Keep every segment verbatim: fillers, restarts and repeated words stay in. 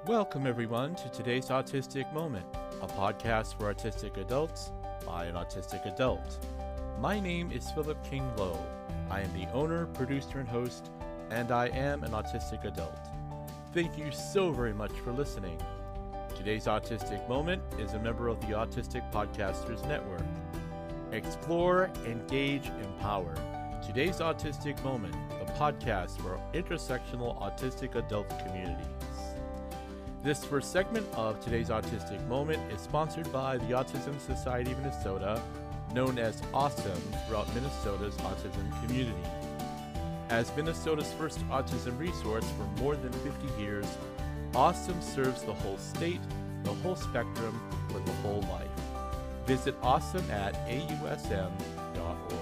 Welcome, everyone, to today's Autistic Moment, a podcast for autistic adults by an autistic adult. My name is Philip King Lowe. I am the owner, producer, and host, and I am an autistic adult. Thank you so very much for listening. Today's Autistic Moment is a member of the Autistic Podcasters Network. Explore, engage, empower. Today's Autistic Moment, the podcast for intersectional autistic adult communities. This first segment of today's Autistic Moment is sponsored by the Autism Society of Minnesota, known as AWESOME throughout Minnesota's autism community. As Minnesota's first autism resource for more than fifty years, AWESOME serves the whole state, the whole spectrum, for the whole life. Visit AWESOME at A U S M dot org.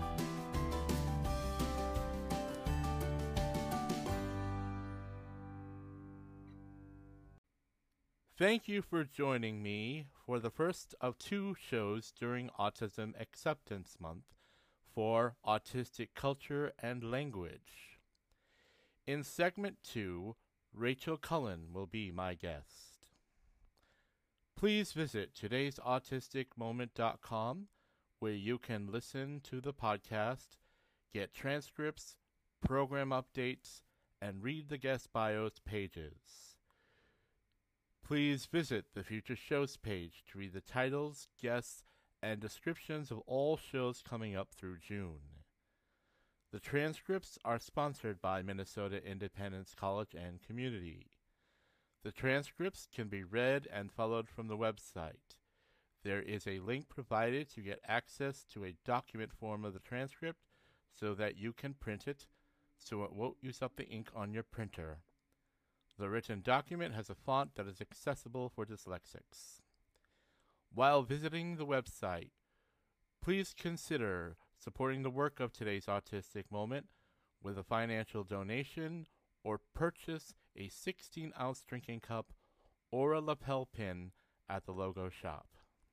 Thank you for joining me for the first of two shows during Autism Acceptance Month for Autistic Culture and Language. In segment two, Rachel Cullen will be my guest. Please visit today's autistic moment dot com, where you can listen to the podcast, get transcripts, program updates, and read the guest bios pages. Please visit the Future Shows page to read the titles, guests, and descriptions of all shows coming up through June. The transcripts are sponsored by Minnesota Independence College and Community. The transcripts can be read and followed from the website. There is a link provided to get access to a document form of the transcript so that you can print it, so it won't use up the ink on your printer. The written document has a font that is accessible for dyslexics. While visiting the website, please consider supporting the work of today's Autistic Moment with a financial donation or purchase a sixteen ounce drinking cup or a lapel pin at the logo shop.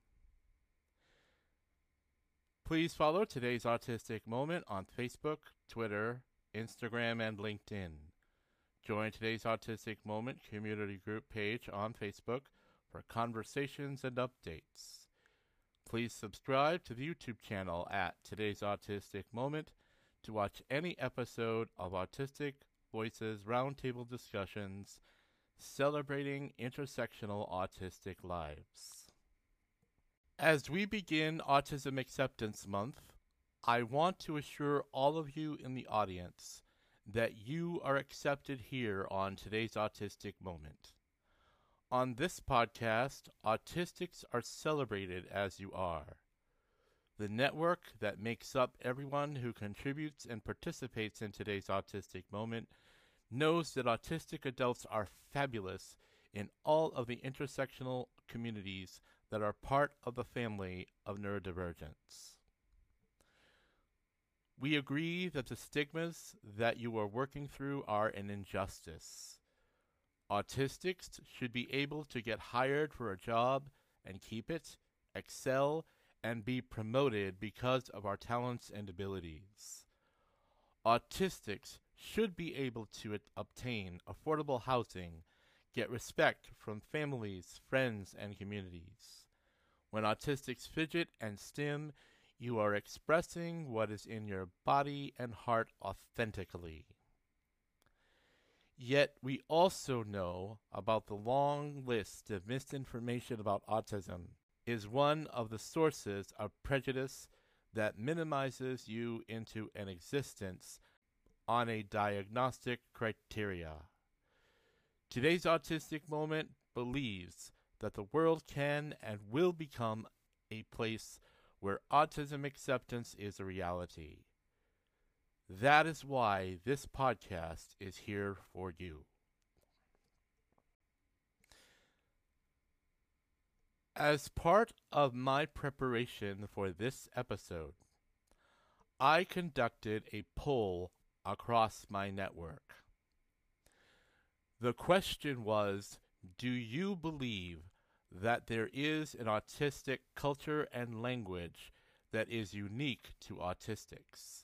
Please follow today's Autistic Moment on Facebook, Twitter, Instagram, and LinkedIn. Join today's Autistic Moment community group page on Facebook for conversations and updates. Please subscribe to the YouTube channel at Today's Autistic Moment to watch any episode of Autistic Voices Roundtable discussions celebrating intersectional autistic lives. As we begin Autism Acceptance Month, I want to assure all of you in the audience that you are accepted here on today's Autistic Moment. On this podcast, autistics are celebrated as you are. The network that makes up everyone who contributes and participates in today's Autistic Moment knows that autistic adults are fabulous in all of the intersectional communities that are part of the family of neurodivergence. We agree that the stigmas that you are working through are an injustice. Autistics should be able to get hired for a job and keep it, excel, and be promoted because of our talents and abilities. Autistics should be able to obtain affordable housing, get respect from families, friends, and communities. When autistics fidget and stim, you are expressing what is in your body and heart authentically. Yet we also know about the long list of misinformation about autism is one of the sources of prejudice that minimizes you into an existence on a diagnostic criteria. Today's Autistic Moment believes that the world can and will become a place where autism acceptance is a reality. That is why this podcast is here for you. As part of my preparation for this episode, I conducted a poll across my network. The question was, do you believe that there is an autistic culture and language that is unique to autistics?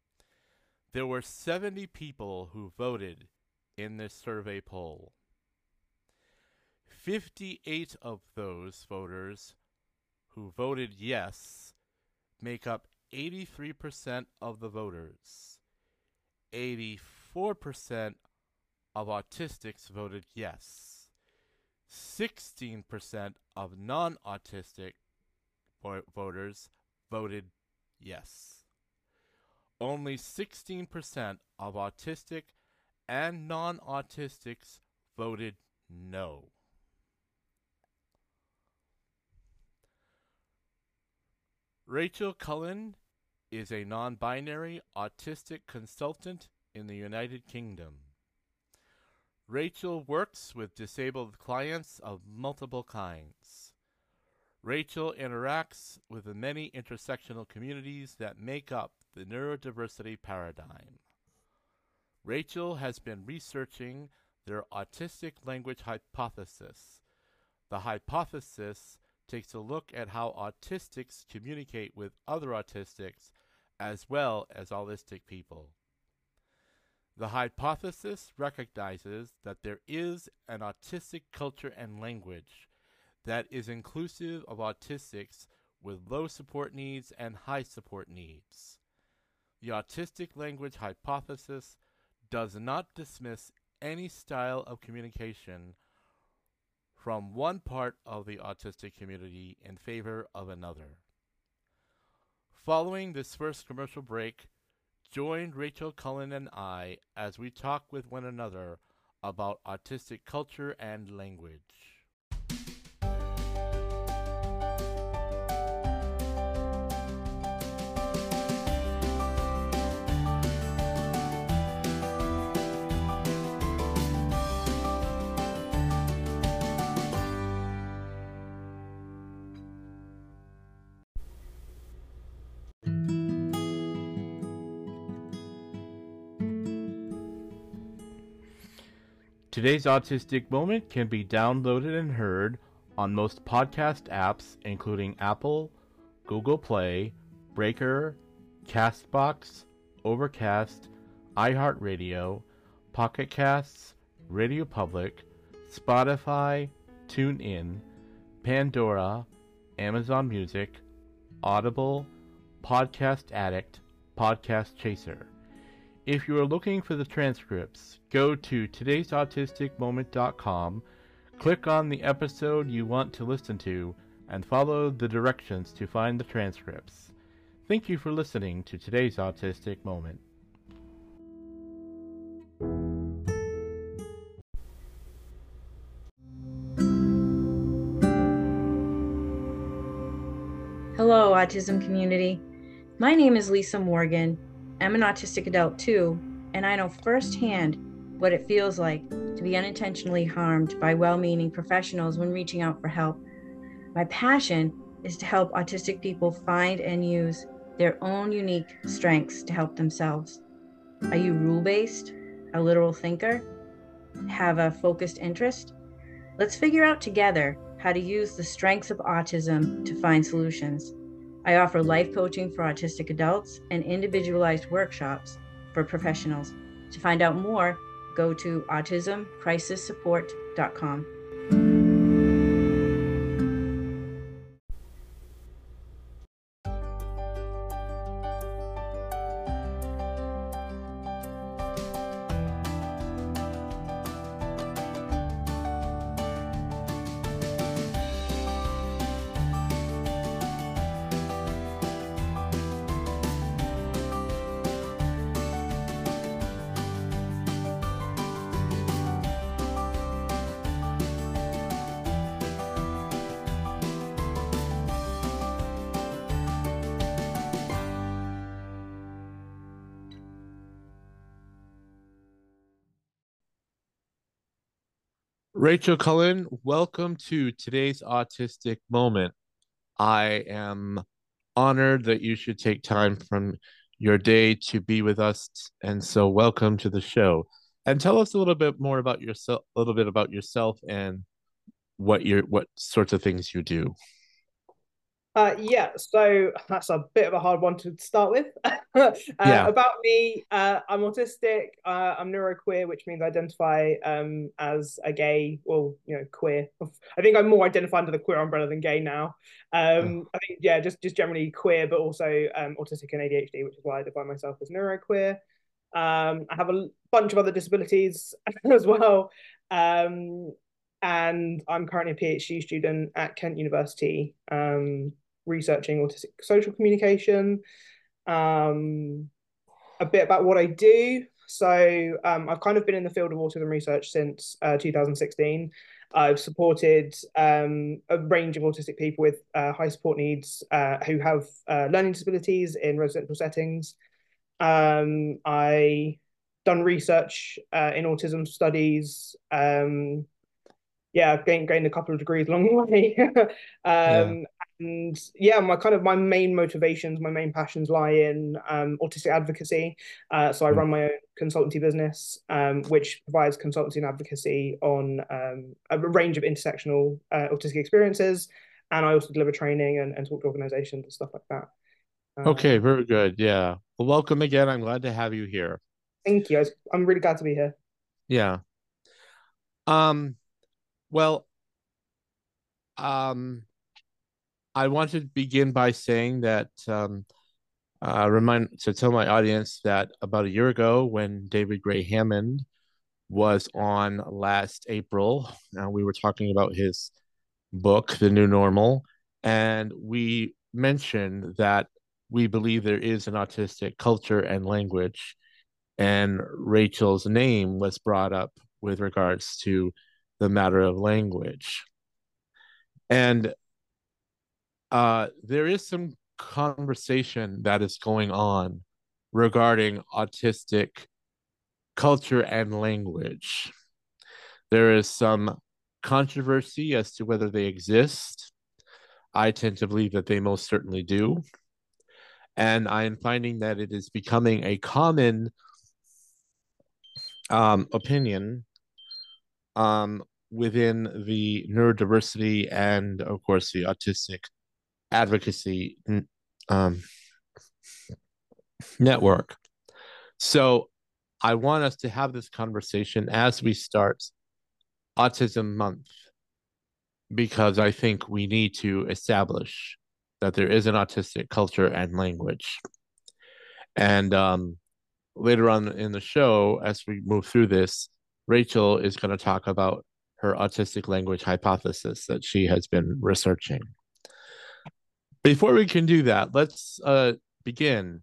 There were seventy people who voted in this survey poll. fifty-eight of those voters who voted yes make up eighty-three percent of the voters. eighty-four percent of autistics voted yes. sixteen percent of non-autistic vo- voters voted yes. Only sixteen percent of autistic and non-autistics voted no. Rachel Cullen is a non-binary autistic consultant in the United Kingdom. Rachel works with disabled clients of multiple kinds. Rachel interacts with the many intersectional communities that make up the neurodiversity paradigm. Rachel has been researching their autistic language hypothesis. The hypothesis takes a look at how autistics communicate with other autistics as well as allistic people. The hypothesis recognizes that there is an autistic culture and language that is inclusive of autistics with low support needs and high support needs. The autistic language hypothesis does not dismiss any style of communication from one part of the autistic community in favor of another. Following this first commercial break, join Rachel Cullen and I as we talk with one another about autistic culture and language. Today's Autistic Moment can be downloaded and heard on most podcast apps, including Apple, Google Play, Breaker, Castbox, Overcast, iHeartRadio, Pocket Casts, Radio Public, Spotify, TuneIn, Pandora, Amazon Music, Audible, Podcast Addict, Podcast Chaser. If you are looking for the transcripts, go to todays autistic moment dot com, click on the episode you want to listen to, and follow the directions to find the transcripts. Thank you for listening to Today's Autistic Moment. Hello, autism community. My name is Lisa Morgan. I'm an autistic adult too, and I know firsthand what it feels like to be unintentionally harmed by well-meaning professionals when reaching out for help. My passion is to help autistic people find and use their own unique strengths to help themselves. Are you rule-based, a literal thinker, have a focused interest? Let's figure out together how to use the strengths of autism to find solutions. I offer life coaching for autistic adults and individualized workshops for professionals. To find out more, go to autism crisis support dot com. Rachel Cullen, welcome to today's Autistic Moment. I am honored that you should take time from your day to be with us, and so welcome to the show. And tell us a little bit more about yourself, a little bit about yourself and what your what sorts of things you do. Uh, yeah, so that's a bit of a hard one to start with. uh, Yeah. about me, uh, I'm autistic. Uh, I'm neuroqueer, which means I identify um, as a gay, well, you know, queer. I think I'm more identified under the queer umbrella than gay now. Um, I think, yeah, just just generally queer, but also um, autistic and A D H D, which is why I define myself as neuroqueer. Um, I have a bunch of other disabilities as well. Um, and I'm currently a PhD student at Kent University. Um, researching autistic social communication, um, a bit about what I do. So um, I've kind of been in the field of autism research since uh, two thousand sixteen. I've supported um, a range of autistic people with uh, high support needs uh, who have uh, learning disabilities in residential settings. Um, I done research uh, in autism studies. Um, yeah, I've gained, gained a couple of degrees along the way. Yeah. um, and yeah, my kind of my main motivations, my main passions lie in um, autistic advocacy. Uh, so I Mm. run my own consultancy business, um, which provides consultancy and advocacy on um, a range of intersectional uh, autistic experiences. And I also deliver training and, and talk to organizations and stuff like that. Okay, Um, very good. Yeah. Well, welcome again. I'm glad to have you here. thank you. I was, I'm really glad to be here. Yeah. Um, well, um, I want to begin by saying that um, uh, remind to tell my audience that about a year ago, when David Gray Hammond was on last April, uh, we were talking about his book, The New Normal, and we mentioned that we believe there is an autistic culture and language, and Rachel's name was brought up with regards to the matter of language. And uh, there is some conversation that is going on regarding autistic culture and language. There is some controversy as to whether they exist. I tend to believe that they most certainly do. And I am finding that it is becoming a common um, opinion um, within the neurodiversity and, of course, the autistic advocacy um, network. So I want us to have this conversation as we start Autism Month, because I think we need to establish that there is an autistic culture and language. And um, later on in the show, as we move through this, Rachel is going to talk about her autistic language hypothesis that she has been researching. Before we can do that, let's uh, begin.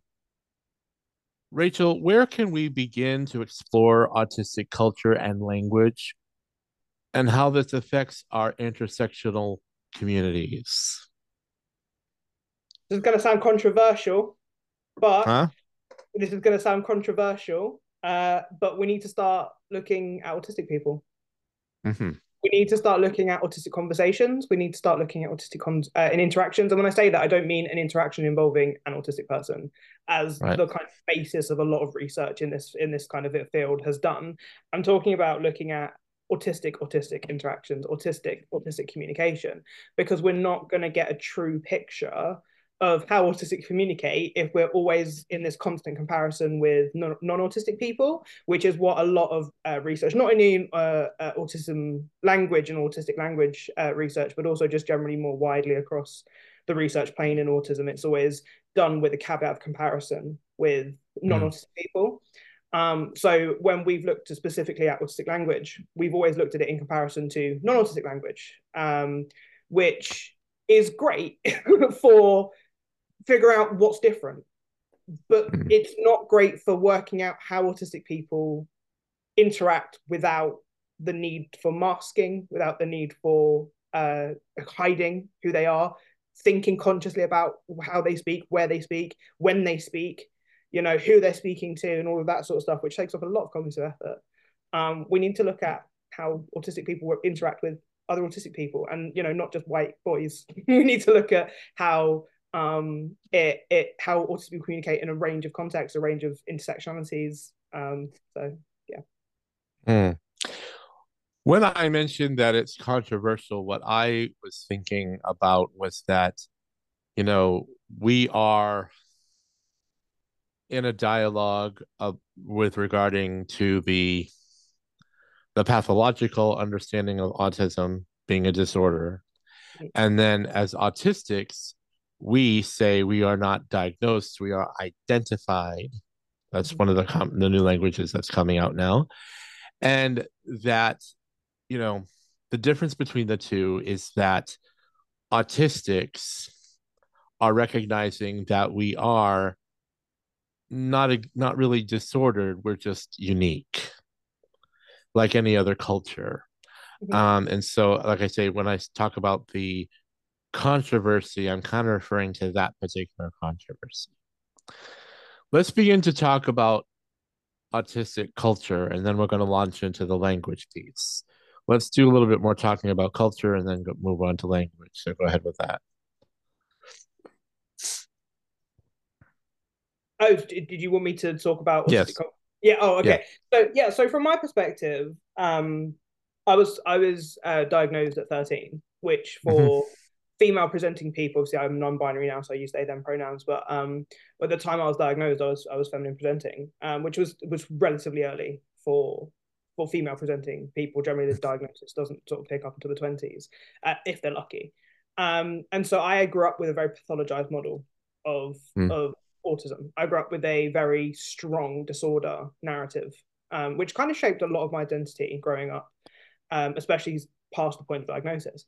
Rachel, where can we begin to explore autistic culture and language and how this affects our intersectional communities? This is going to sound controversial, but Huh? this is going to sound controversial, uh, but we need to start looking at autistic people. Mm-hmm. We need to start looking at autistic conversations. We need to start looking at autistic con- uh, in interactions. And when I say that, I don't mean an interaction involving an autistic person, as Right. the kind of basis of a lot of research in this in this kind of field has done. I'm talking about looking at autistic autistic interactions, autistic autistic communication, because we're not going to get a true picture of how autistic communicate if we're always in this constant comparison with non- non-autistic people, which is what a lot of uh, research, not only uh, uh, autism language and autistic language uh, research, but also just generally more widely across the research plane in autism, it's always done with a caveat of comparison with Mm. non-autistic people. Um, so when we've looked to specifically at autistic language, we've always looked at it in comparison to non-autistic language, um, which is great for figure out what's different, but Mm. it's not great for working out how autistic people interact without the need for masking, without the need for uh, hiding who they are, thinking consciously about how they speak, where they speak, when they speak, you know, who they're speaking to, and all of that sort of stuff, which takes up a lot of cognitive effort. Um, we need to look at how autistic people interact with other autistic people, and you know, not just white boys. We need to look at how um, it it how autistic people communicate in a range of contexts, a range of intersectionalities. Um, so yeah. Mm. When I mentioned that it's controversial, what I was thinking about was that you know, we are in a dialogue of, with regarding to the the pathological understanding of autism being a disorder. And then as autistics, we say we are not diagnosed, we are identified. That's one of the com- the new languages that's coming out now. And that, you know, the difference between the two is that autistics are recognizing that we are not a, not really disordered, we're just unique, like any other culture. Mhm. Um, and so, like I say, when I talk about the controversy, I'm kind of referring to that particular controversy. Let's begin to talk about autistic culture, and then we're going to launch into the language piece. Let's do a little bit more talking about culture and then go, move on to language. So go ahead with that. Oh, did you want me to talk about autistic Yes. culture? Yeah. Oh, Yeah. okay. So yeah. So from my perspective, um, I was I was uh, diagnosed at thirteen, which Mm-hmm. for female presenting people, obviously I'm non-binary now, so I use they them pronouns. But um, at the time I was diagnosed, I was I was feminine presenting, um, which was was relatively early for for female presenting people. Generally, the diagnosis doesn't sort of pick up until the twenties, uh, if they're lucky. Um, and so I grew up with a very pathologized model of Mm. of autism. I grew up with a very strong disorder narrative, um, which kind of shaped a lot of my identity growing up, um, especially past the point of diagnosis.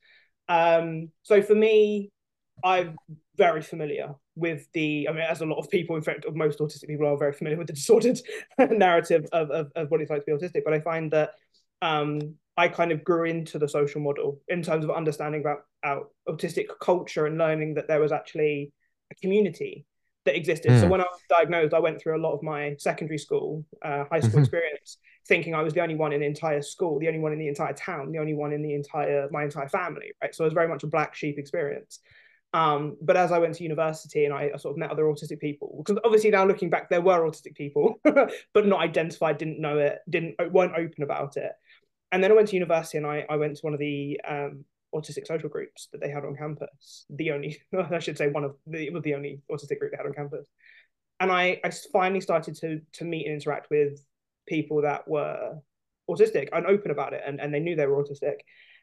Um, so for me, I'm very familiar with the, I mean, as a lot of people, in fact, most autistic people are very familiar with the disordered narrative of, of, of what it's like to be autistic. But I find that um, I kind of grew into the social model in terms of understanding about, about autistic culture and learning that there was actually a community that existed. So Mm. when I was diagnosed, I went through a lot of my secondary school, uh, high school Mm-hmm. experience, thinking I was the only one in the entire school, the only one in the entire town, the only one in the entire my entire family, right? So it was very much a black sheep experience. Um, but as I went to university and I, I sort of met other autistic people, because obviously now looking back, there were autistic people, but not identified, didn't know it, didn't weren't open about it. And then I went to university and I, I went to one of the um, autistic social groups that they had on campus. The only, I should say, one of the, it was the only autistic group they had on campus. And I, I finally started to to meet and interact with people that were autistic and open about it, and, and they knew they were autistic.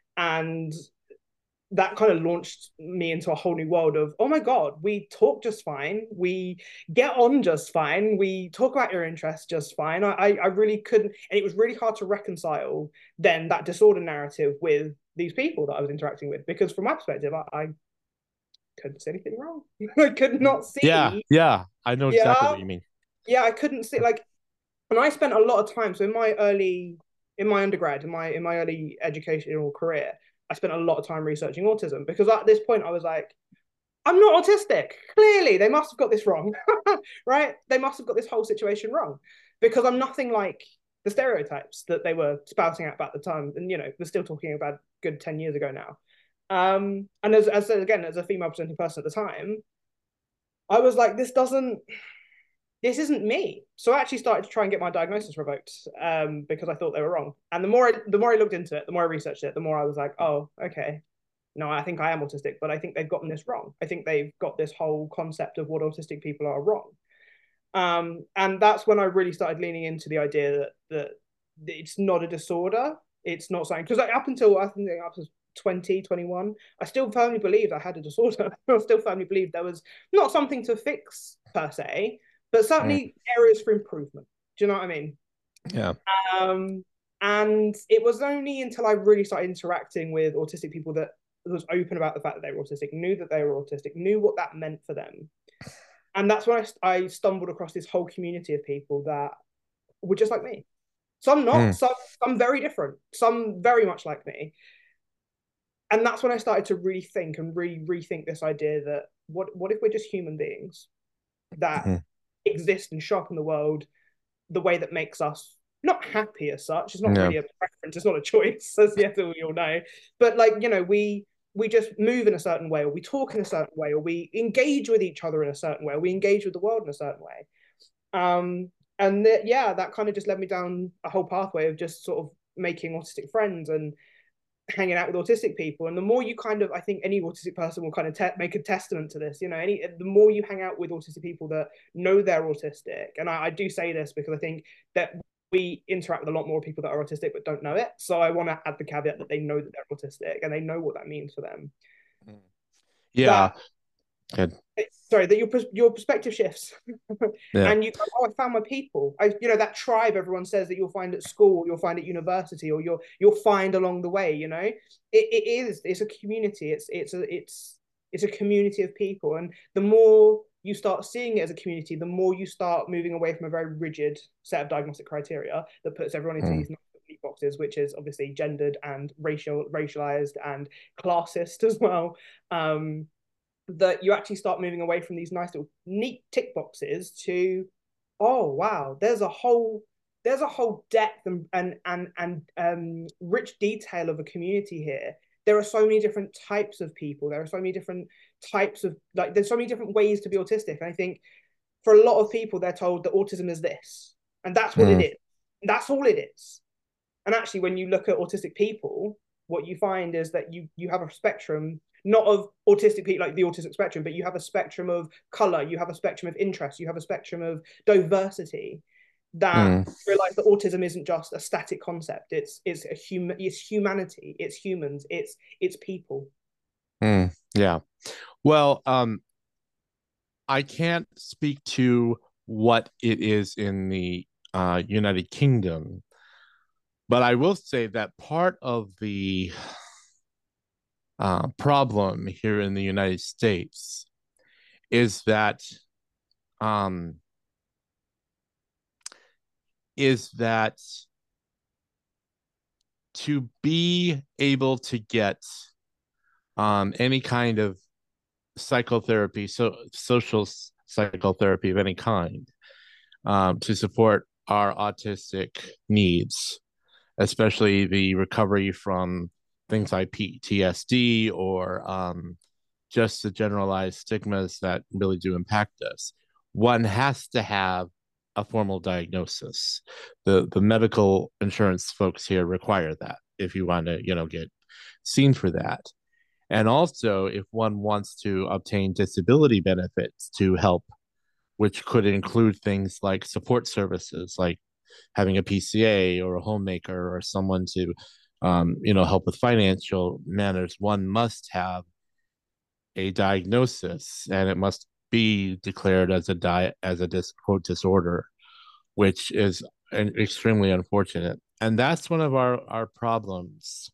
And that kind of launched me into a whole new world of, oh my God, we talk just fine. We get on just fine. We talk about your interests just fine. I, I really couldn't, and it was really hard to reconcile then that disorder narrative with these people that I was interacting with, because from my perspective, I, I couldn't see anything wrong. I could not Yeah. see. Yeah. I know exactly Yeah. what you mean. Yeah, I couldn't see, like, and I spent a lot of time. So in my early, in my undergrad, in my in my early educational career, I spent a lot of time researching autism, because at this point I was like, I'm not autistic. Clearly, they must have got this wrong, right? They must have got this whole situation wrong, because I'm nothing like the stereotypes that they were spouting out about the time. And you know, we're still talking about good ten years ago now. Um, and as as again as a female presenting person at the time, I was like, this doesn't this isn't me. So I actually started to try and get my diagnosis revoked, um, because I thought they were wrong. And the more I, the more I looked into it, the more I researched it, the more I was like, oh, okay, no, I think I am autistic, but I think they've gotten this wrong. I think they've got this whole concept of what autistic people are wrong. Um, and that's when I really started leaning into the idea that that it's not a disorder. It's not something, because like, up until I think I was twenty, twenty-one, I still firmly believed I had a disorder. I still firmly believed there was not something to fix per se, but Mm. certainly areas for improvement. Do you know what I mean? Yeah. Um, and it was only until I really started interacting with autistic people that was open about the fact that they were autistic, knew that they were autistic, knew what that meant for them. And that's when I, I stumbled across this whole community of people that were just like me. Some not, Mm. some some very different, some very much like me. And that's when I started to really think and really rethink this idea that what what if we're just human beings that Mm. exist and show up in the world the way that makes us not happy as such. It's not Yeah. really a preference, it's not a choice, as yet we all know. But like, you know, we we just move in a certain way, or we talk in a certain way, or we engage with each other in a certain way, or we engage with the world in a certain way. Um, and that, yeah, that kind of just led me down a whole pathway of just sort of making autistic friends. And hanging out with autistic people, and the more you kind of, I think any autistic person will kind of te- make a testament to this, you know, any the more you hang out with autistic people that know they're autistic, and I, I do say this because I think that we interact with a lot more people that are autistic but don't know it, so I want to add the caveat that they know that they're autistic and they know what that means for them. Yeah. That, Good. sorry, that your your perspective shifts, Yeah. and you go, oh, I found my people. I, you know, that tribe everyone says that you'll find at school, or you'll find at university, or you'll you'll find along the way. You know, it, it is it's a community. It's it's a it's it's a community of people, and the more you start seeing it as a community, the more you start moving away from a very rigid set of diagnostic criteria that puts everyone into mm. these neat boxes, which is obviously gendered and racial, racialized and classist as well. Um, that you actually start moving away from these nice little neat tick boxes to, oh wow, there's a whole there's a whole depth and and and, and um, rich detail of a community here. There are so many different types of people. There are so many different types of, like, there's so many different ways to be autistic. And I think for a lot of people, they're told that autism is this, and that's what mm. it is. That's all it is. And actually, when you look at autistic people, what you find is that you you have a spectrum, not of autistic people like the autistic spectrum, but you have a spectrum of color, you have a spectrum of interest, you have a spectrum of diversity, that mm. realize that autism isn't just a static concept. It's it's a human, it's humanity, it's humans, it's it's people. Mm. Yeah. Well, um, I can't speak to what it is in the uh, United Kingdom, but I will say that part of the uh, problem here in the United States is that um, is that to be able to get um, any kind of psychotherapy, so social psychotherapy of any kind, um, to support our autistic needs, especially the recovery from things like P T S D or um, just the generalized stigmas that really do impact us. One has to have a formal diagnosis. The the medical insurance folks here require that if you want to, you know, get seen for that. And also, if one wants to obtain disability benefits to help, which could include things like support services, like having a P C A or a homemaker or someone to, um, you know, help with financial matters, one must have a diagnosis, and it must be declared as a di- as a dis- quote disorder, which is an extremely unfortunate. And that's one of our, our problems.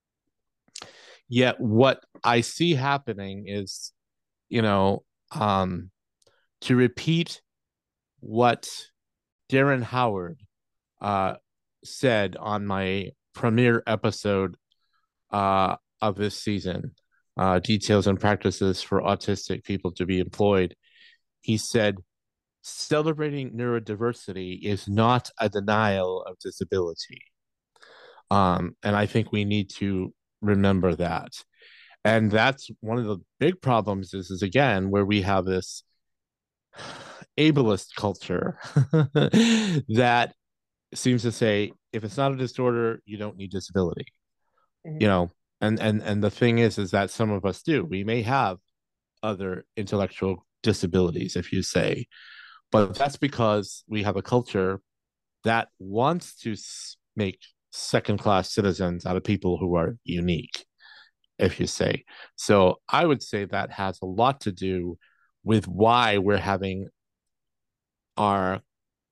Yet what I see happening is, you know, um, to repeat what Darren Howard uh, said on my premiere episode uh, of this season, uh, Details and Practices for Autistic People to be Employed. He said, celebrating neurodiversity is not a denial of disability. Um, and I think we need to remember that. And that's one of the big problems is, is again, where we have this ableist culture that seems to say, if it's not a disorder, you don't need disability. Mm-hmm. You know, and, and, and the thing is, is that some of us do. We may have other intellectual disabilities, if you say, but that's because we have a culture that wants to make second-class citizens out of people who are unique, if you say. So I would say that has a lot to do with why we're having our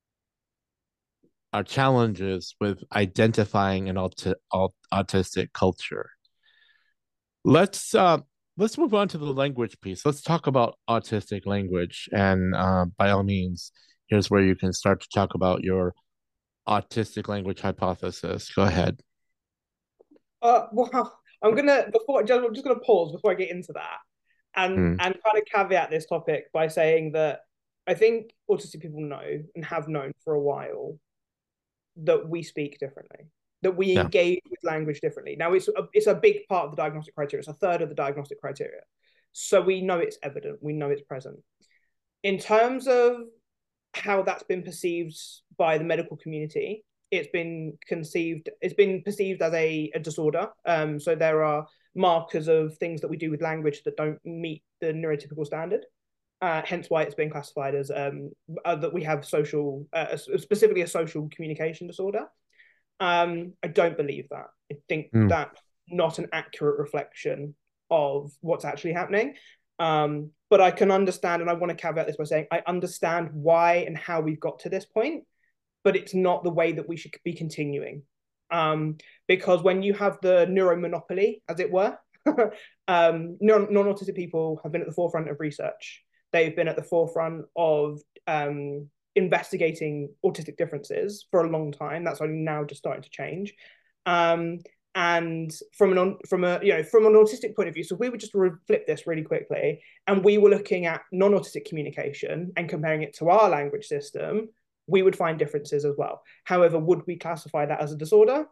our challenges with identifying an aut- aut- autistic culture. Let's uh, let's move on to the language piece. Let's talk about autistic language, and uh, by all means, here's where you can start to talk about your autistic language hypothesis. Go ahead. Uh, well, I'm gonna before I'm just gonna pause before I get into that, and mm. and kind of caveat this topic by saying that I think autistic people know and have known for a while that we speak differently, that we yeah. engage with language differently. Now, it's a, it's a big part of the diagnostic criteria. It's a third of the diagnostic criteria, so we know it's evident. We know it's present. In terms of how that's been perceived by the medical community, it's been conceived, it's been perceived as a, a disorder. Um, so there are markers of things that we do with language that don't meet the neurotypical standard. Uh, hence why it's been classified as um, uh, that we have social, uh, specifically a social communication disorder. Um, I don't believe that. I think mm. that's not an accurate reflection of what's actually happening. Um, but I can understand, and I want to caveat this by saying I understand why and how we've got to this point, but it's not the way that we should be continuing. Um, because when you have the neuromonopoly, as it were, um, non-autistic people have been at the forefront of research. They've been at the forefront of um, investigating autistic differences for a long time. That's only now just starting to change. Um, and from an from a you know from an autistic point of view, so we would just flip this really quickly, and we were looking at non-autistic communication and comparing it to our language system, we would find differences as well. However, would we classify that as a disorder?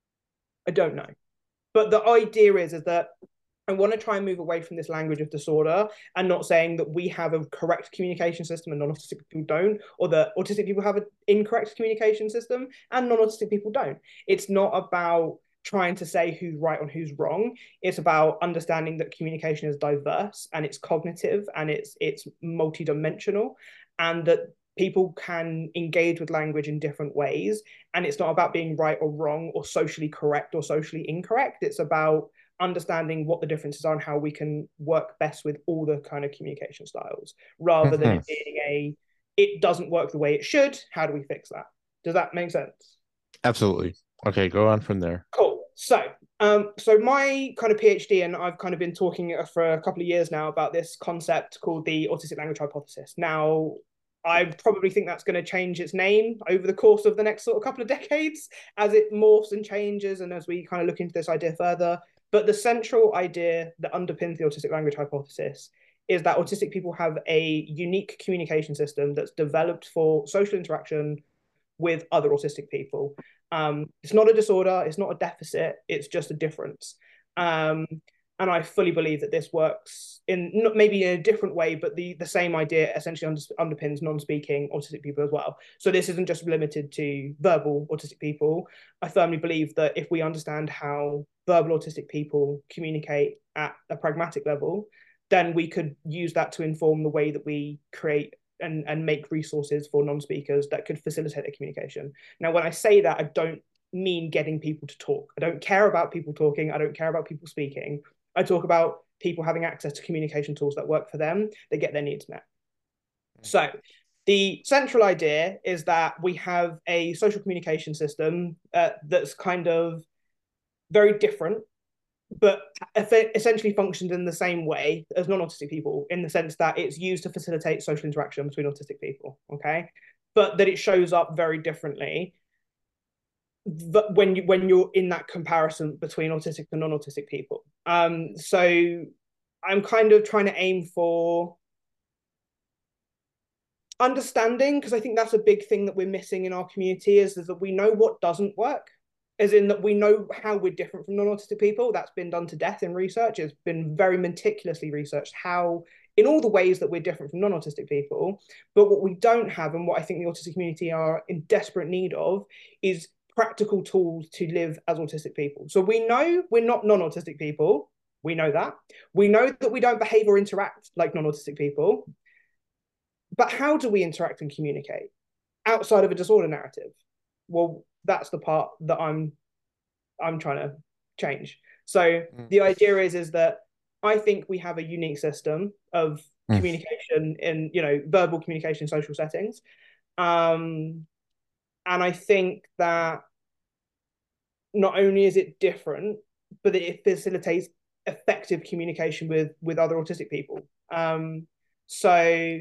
I don't know. But the idea is, is that I want to try and move away from this language of disorder and not saying that we have a correct communication system and non-autistic people don't, or that autistic people have an incorrect communication system and non-autistic people don't. It's not about trying to say who's right and who's wrong. It's about understanding that communication is diverse and it's cognitive and it's it's multidimensional, and that people can engage with language in different ways. And it's not about being right or wrong or socially correct or socially incorrect. It's about understanding what the differences are and how we can work best with all the kind of communication styles, rather mm-hmm. than it being a, it doesn't work the way it should. How do we fix that? Does that make sense? Absolutely. Okay, go on from there. Cool. So, um, so my kind of PhD, and I've kind of been talking for a couple of years now about this concept called the autistic language hypothesis. Now, I probably think that's going to change its name over the course of the next sort of couple of decades as it morphs and changes, and as we kind of look into this idea further. But the central idea that underpins the autistic language hypothesis is that autistic people have a unique communication system that's developed for social interaction with other autistic people. Um, it's not a disorder, it's not a deficit, it's just a difference. Um, and I fully believe that this works in not maybe in a different way, but the, the same idea essentially under, underpins non-speaking autistic people as well. So this isn't just limited to verbal autistic people. I firmly believe that if we understand how verbal autistic people communicate at a pragmatic level, then we could use that to inform the way that we create and, and make resources for non-speakers that could facilitate their communication. Now, when I say that, I don't mean getting people to talk. I don't care about people talking. I don't care about people speaking. I talk about people having access to communication tools that work for them, that get their needs met. So the central idea is that we have a social communication system uh, that's kind of very different, but essentially functions in the same way as non-autistic people, in the sense that it's used to facilitate social interaction between autistic people, okay? But that it shows up very differently but when you when you're in that comparison between autistic and non-autistic people. Um, so I'm kind of trying to aim for understanding, because I think that's a big thing that we're missing in our community, is, is that we know what doesn't work, as in that we know how we're different from non-autistic people. That's been done to death in research. It's been very meticulously researched how, in all the ways that we're different from non-autistic people. But what we don't have, and what I think the autistic community are in desperate need of, is practical tools to live as autistic people. So we know we're not non-autistic people. We know that. We know that we don't behave or interact like non-autistic people. But how do we interact and communicate outside of a disorder narrative? Well, that's the part that I'm I'm trying to change. So mm. the idea is, is that I think we have a unique system of mm. communication in, you know, verbal communication in social settings. Um, and I think that not only is it different, but it facilitates effective communication with, with other autistic people. Um, so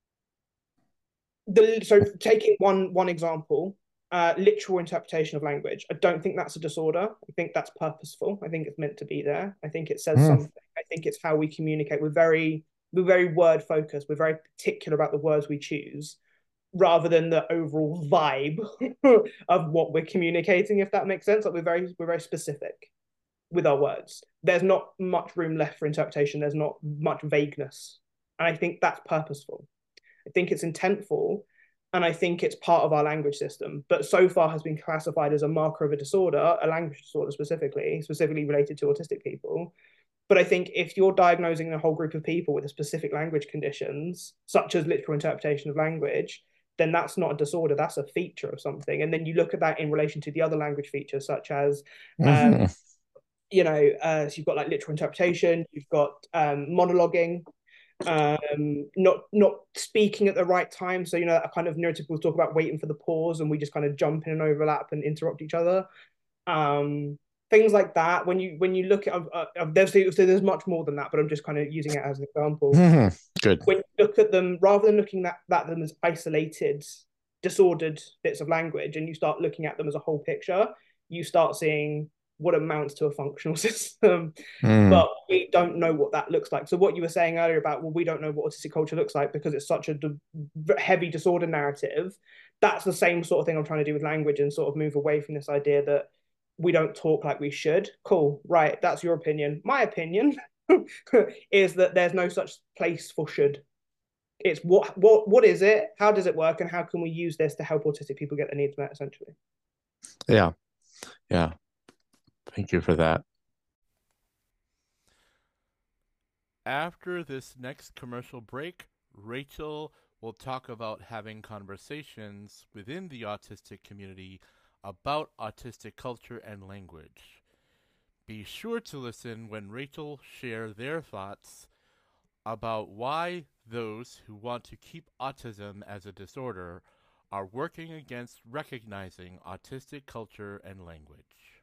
the so taking one one example, uh, literal interpretation of language. I don't think that's a disorder. I think that's purposeful. I think it's meant to be there. I think it says mm. something. I think it's how we communicate. We're very we're very word focused. We're very particular about the words we choose, rather than the overall vibe of what we're communicating, if that makes sense. Like we're very we're very specific with our words. There's not much room left for interpretation. There's not much vagueness. And I think that's purposeful. I think it's intentful. and I think it's part of our language system, but so far has been classified as a marker of a disorder, a language disorder specifically, specifically related to autistic people. But I think if you're diagnosing a whole group of people with a specific language conditions, such as literal interpretation of language, then that's not a disorder, that's a feature of something. And then you look at that in relation to the other language features, such as, mm-hmm. um, you know, uh, so you've got like literal interpretation, you've got um, monologuing, um, not not speaking at the right time. So, you know, that kind of neurotypical talk about waiting for the pause and we just kind of jump in and overlap and interrupt each other. Um, things like that. When you when you look at, uh, uh, there's, there's much more than that, but I'm just kind of using it as an example. Mm-hmm. Good. When you look at them, rather than looking at, at them as isolated, disordered bits of language, and you start looking at them as a whole picture, you start seeing what amounts to a functional system. Mm. But we don't know what that looks like. So what you were saying earlier about, well, we don't know what autistic culture looks like because it's such a d- heavy disorder narrative. That's the same sort of thing I'm trying to do with language and sort of move away from this idea that we don't talk like we should. Cool, right, that's your opinion. My opinion is that there's no such place for should. It's what what what is it? How does it work? And how can we use this to help autistic people get their needs met, essentially? Yeah, yeah. Thank you for that. After this next commercial break, Rachel will talk about having conversations within the autistic community about autistic culture and language. Be sure to listen when Rachel shares their thoughts about why those who want to keep autism as a disorder are working against recognizing autistic culture and language.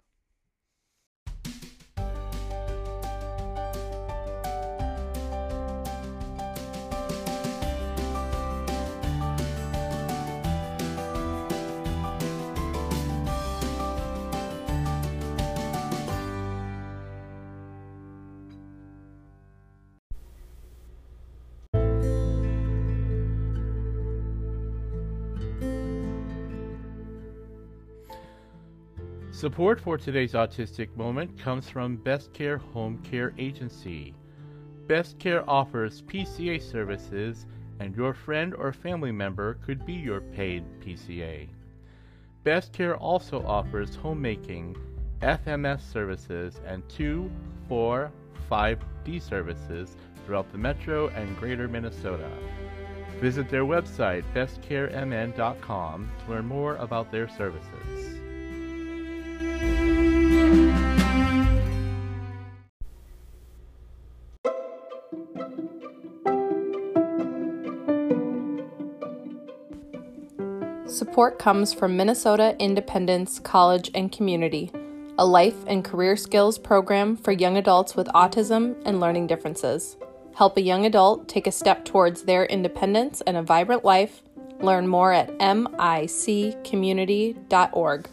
Support for today's Autistic Moment comes from Best Care Home Care Agency. Best Care offers P C A services, and your friend or family member could be your paid P C A. Best Care also offers homemaking, F M S services, and two, four, five D services throughout the Metro and Greater Minnesota. Visit their website, best care m n dot com, to learn more about their services. Support comes from Minnesota Independence College and Community, a life and career skills program for young adults with autism and learning differences. Help a young adult take a step towards their independence and a vibrant life. Learn more at m i c community dot org.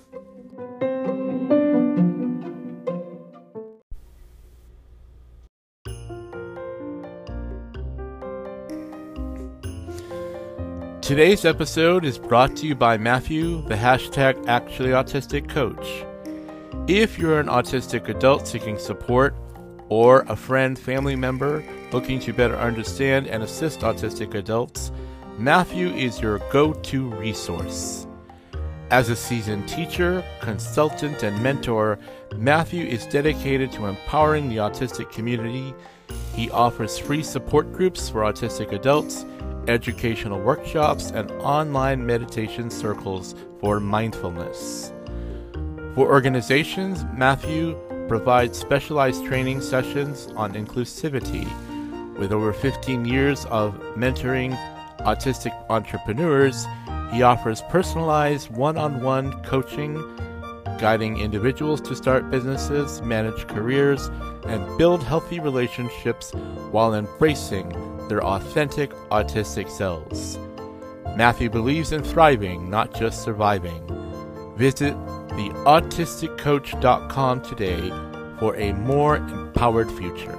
Today's episode is brought to you by Matthew, the hashtag Actually Autistic Coach. If you're an autistic adult seeking support, or a friend, family member looking to better understand and assist autistic adults, Matthew is your go-to resource. As a seasoned teacher, consultant, and mentor, Matthew is dedicated to empowering the autistic community. He offers free support groups for autistic adults, educational workshops, and online meditation circles for mindfulness. For organizations, Matthew provides specialized training sessions on inclusivity. With over fifteen years of mentoring autistic entrepreneurs, he offers personalized one-on-one coaching, guiding individuals to start businesses, manage careers, and build healthy relationships while embracing their authentic autistic selves. Matthew believes in thriving, not just surviving. Visit the autistic coach dot com today for a more empowered future.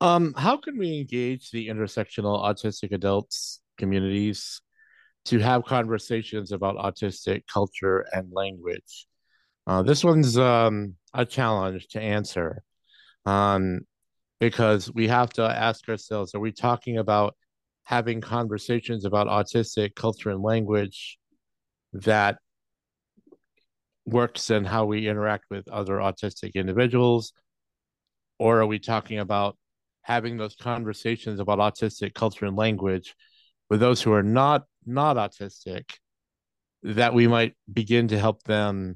Um, how can we engage the intersectional autistic adults communities to have conversations about autistic culture and language? Uh, this one's um, a challenge to answer um, because we have to ask ourselves, are we talking about having conversations about autistic culture and language that works in how we interact with other autistic individuals? Or are we talking about having those conversations about autistic culture and language with those who are not not autistic, that we might begin to help them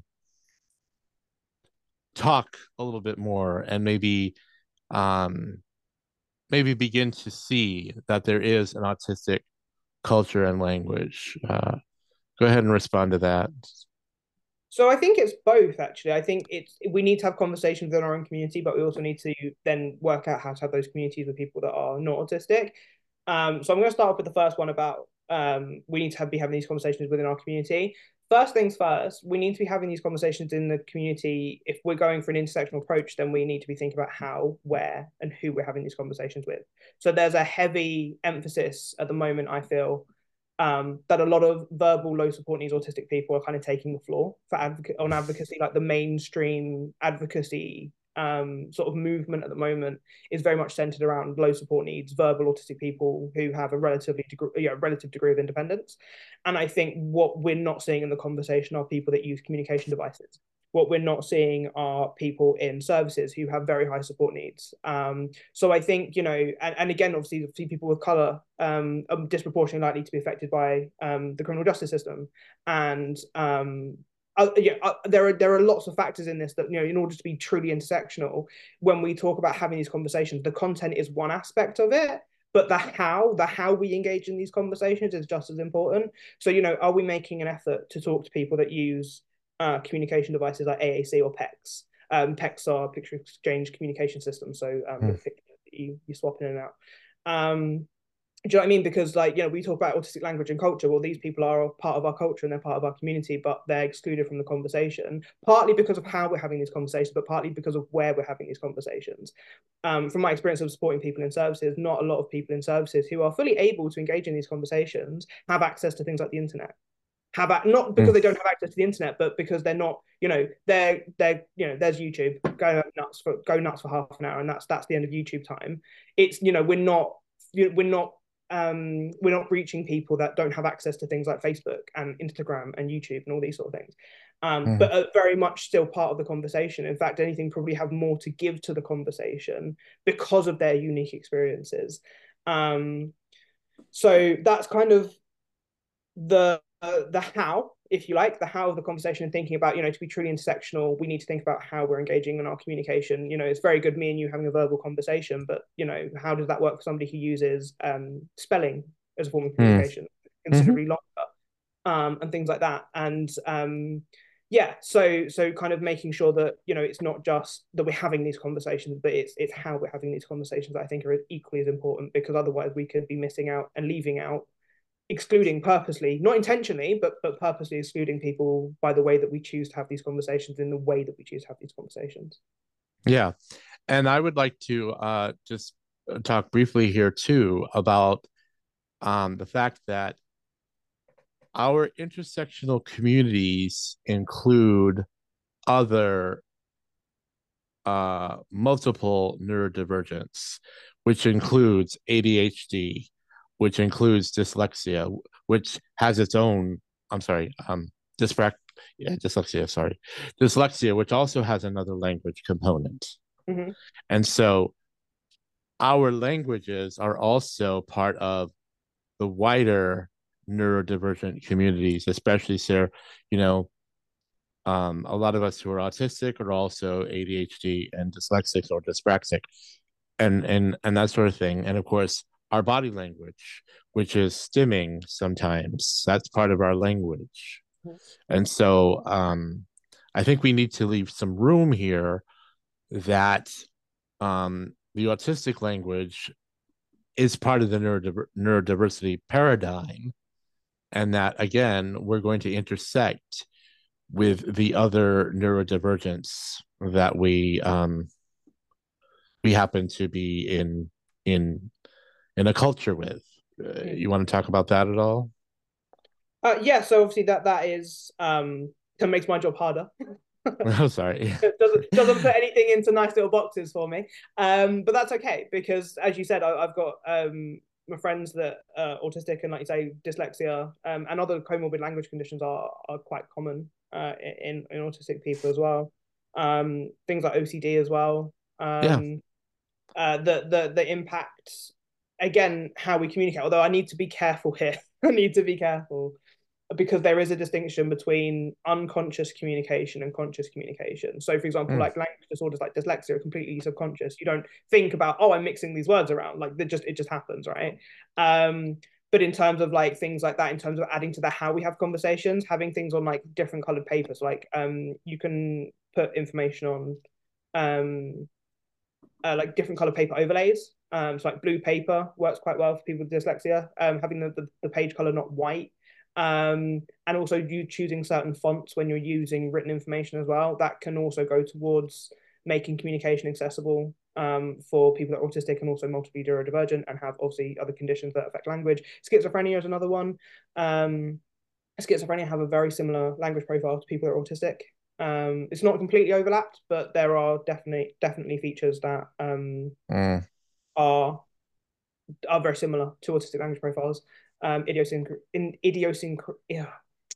talk a little bit more and maybe um, maybe begin to see that there is an autistic culture and language. Uh, go ahead and respond to that. So I think it's both, actually. I think it's we need to have conversations in our own community, but we also need to then work out how to have those communities with people that are not autistic. Um, so I'm going to start off with the first one about um, we need to have, be having these conversations within our community. First things first, we need to be having these conversations in the community. If we're going for an intersectional approach, then we need to be thinking about how, where, and who we're having these conversations with. So there's a heavy emphasis at the moment, I feel, um, that a lot of verbal low support needs autistic people are kind of taking the floor for advocate on advocacy, like the mainstream advocacy um, sort of movement at the moment is very much centered around low support needs, verbal autistic people who have a relatively degree, you know, relative degree of independence. And I think what we're not seeing in the conversation are people that use communication devices. What we're not seeing are people in services who have very high support needs. Um, so I think, you know, and, and again, obviously, obviously people with color um, are disproportionately likely to be affected by um, the criminal justice system. And um, uh, yeah, uh, there are there are lots of factors in this that, you know, in order to be truly intersectional, when we talk about having these conversations, the content is one aspect of it, but the how, the how we engage in these conversations is just as important. So, you know, are we making an effort to talk to people that use uh, communication devices like A A C or PECS? Um, PECS are picture exchange communication systems, so um, mm. the you, you swap in and out. Um, do you know what I mean? Because, like, you know, we talk about autistic language and culture. Well, these people are part of our culture and they're part of our community, but they're excluded from the conversation, partly because of how we're having these conversations, but partly because of where we're having these conversations. Um, from my experience of supporting people in services, not a lot of people in services who are fully able to engage in these conversations have access to things like the internet. Have at, not because mm. they don't have access to the internet, but because they're not, you know, they're they're you know, there's YouTube, go nuts for go nuts for half an hour, and that's that's the end of YouTube time. It's, you know, we're not we're not um we're not reaching people that don't have access to things like Facebook and Instagram and YouTube and all these sort of things, um mm. but are very much still part of the conversation. In fact, anything, probably have more to give to the conversation because of their unique experiences. Um so that's kind of the uh, the how, if you like, the how of the conversation, and thinking about, you know, to be truly intersectional, we need to think about how we're engaging in our communication. You know, it's very good me and you having a verbal conversation, but, you know, how does that work for somebody who uses um, spelling as a form of communication mm. considerably mm-hmm. longer, um, and things like that. And um, yeah, so so kind of making sure that, you know, it's not just that we're having these conversations, but it's it's how we're having these conversations that I think are equally as important, because otherwise we could be missing out and leaving out, excluding purposely, not intentionally, but but purposely excluding people by the way that we choose to have these conversations, in the way that we choose to have these conversations. Yeah. And I would like to uh, just talk briefly here too about um, the fact that our intersectional communities include other uh, multiple neurodivergence, which includes A D H D, which includes dyslexia, which has its own, I'm sorry, um, dysprac, yeah, dyslexia, sorry, dyslexia, which also has another language component. Mm-hmm. And so our languages are also part of the wider neurodivergent communities, especially, Sarah, you know, um, a lot of us who are autistic are also A D H D and dyslexic or dyspraxic, and, and, and that sort of thing. And of course, our body language, which is stimming sometimes, that's part of our language. Mm-hmm. And so um, I think we need to leave some room here that um, the autistic language is part of the neurodiver- neurodiversity paradigm, and that, again, we're going to intersect with the other neurodivergence that we um, we happen to be in in in a culture with. Uh, you want to talk about that at all? Uh, yeah, so obviously that that is um that makes my job harder. Oh, sorry. It doesn't doesn't put anything into nice little boxes for me. Um, but that's okay because, as you said, I, I've got um my friends that are autistic and, like you say, dyslexia um, and other comorbid language conditions are are quite common uh, in in autistic people as well. Um, things like O C D as well. Yeah. Um, uh, the the the impact again how we communicate. Although I need to be careful here. I need to be careful because there is a distinction between unconscious communication and conscious communication. So, for example, mm. like language disorders like dyslexia are completely subconscious. You don't think about, oh, I'm mixing these words around. Like, it just it just happens, right? Um, but in terms of like things like that, in terms of adding to the how we have conversations, having things on like different colored papers, like um, you can put information on um, uh, like different colored paper overlays. Um, so like blue paper works quite well for people with dyslexia. Um, having the, the, the page color not white. Um, and also you choosing certain fonts when you're using written information as well. That can also go towards making communication accessible um, for people that are autistic and also multiply neurodivergent and have obviously other conditions that affect language. Schizophrenia is another one. Um, schizophrenia have a very similar language profile to people that are autistic. Um, it's not completely overlapped, but there are definitely definitely features that um, mm. are are very similar to autistic language profiles. Um, idiosync- in, idiosync- yeah.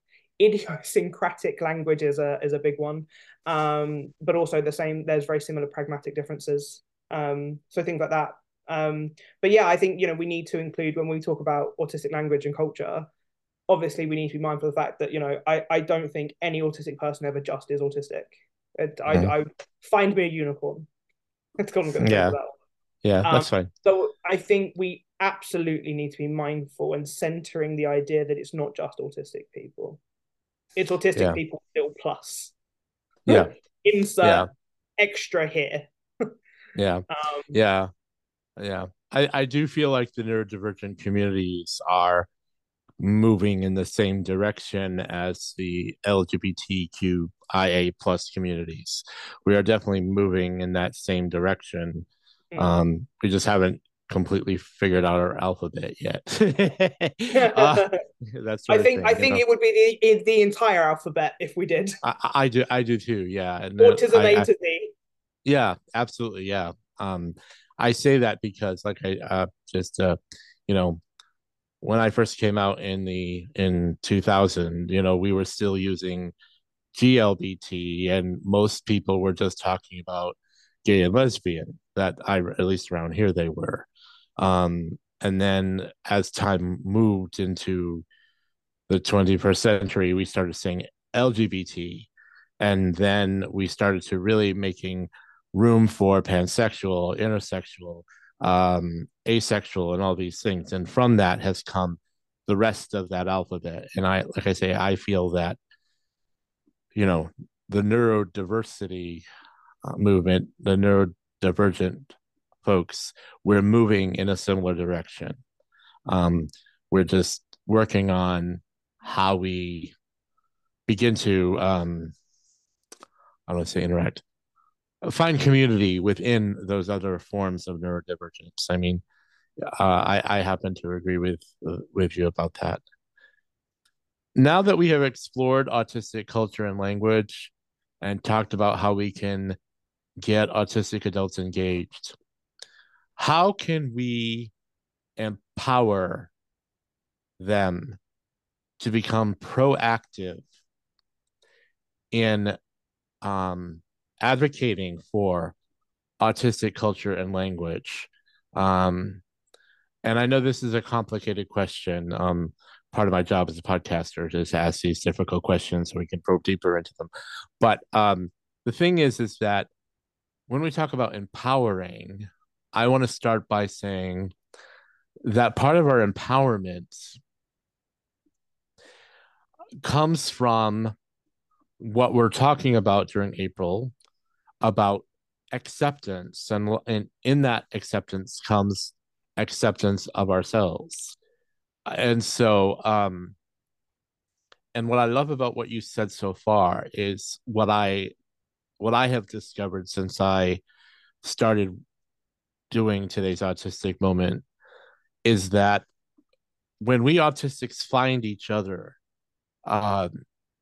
idiosyncratic language is a is a big one, um, but also the same. There's very similar pragmatic differences. Um, so things like that. Um, but yeah, I think you know we need to include when we talk about autistic language and culture. Obviously, we need to be mindful of the fact that you know I I don't think any autistic person ever just is autistic. It, I mm. I find me a unicorn. That's what I'm going to yeah. say that. Yeah, um, that's fine. So I think we absolutely need to be mindful and centering the idea that it's not just autistic people. It's autistic yeah. people still plus. Yeah. Insert yeah. extra here. yeah. Um, yeah. Yeah. I, I do feel like the neurodivergent communities are moving in the same direction as the L G B T Q I A plus communities. We are definitely moving in that same direction. Mm. Um, we just haven't completely figured out our alphabet yet. uh, that's I think thing, I think know? It would be the the entire alphabet if we did. I, I do I do too. Yeah, and autism I, A to Z. Yeah, absolutely. Yeah. Um, I say that because, like, I uh, just uh, you know, when I first came out in the in two thousand, you know, we were still using G L B T, and most people were just talking about gay and lesbian. That I at least around here they were. Um, and then as time moved into the twenty-first century, we started saying L G B T, and then we started to really making room for pansexual, intersexual, um, asexual, and all these things. And from that has come the rest of that alphabet. And I, like I say, I feel that, you know, the neurodiversity uh, movement, the neurodivergent folks, we're moving in a similar direction. Um, we're just working on how we begin to, um, I don't want to say interact, find community within those other forms of neurodivergence. I mean, uh, I, I happen to agree with uh, with you about that. Now that we have explored autistic culture and language and talked about how we can get autistic adults engaged, how can we empower them to become proactive in um, advocating for autistic culture and language? Um, and I know this is a complicated question. Um, part of my job as a podcaster is to ask these difficult questions so we can probe deeper into them. But um, the thing is, is that when we talk about empowering, I want to start by saying that part of our empowerment comes from what we're talking about during April about acceptance, and, and in that acceptance comes acceptance of ourselves. And so um and what I love about what you said so far is what I what I have discovered since I started doing today's autistic moment is that when we autistics find each other, um,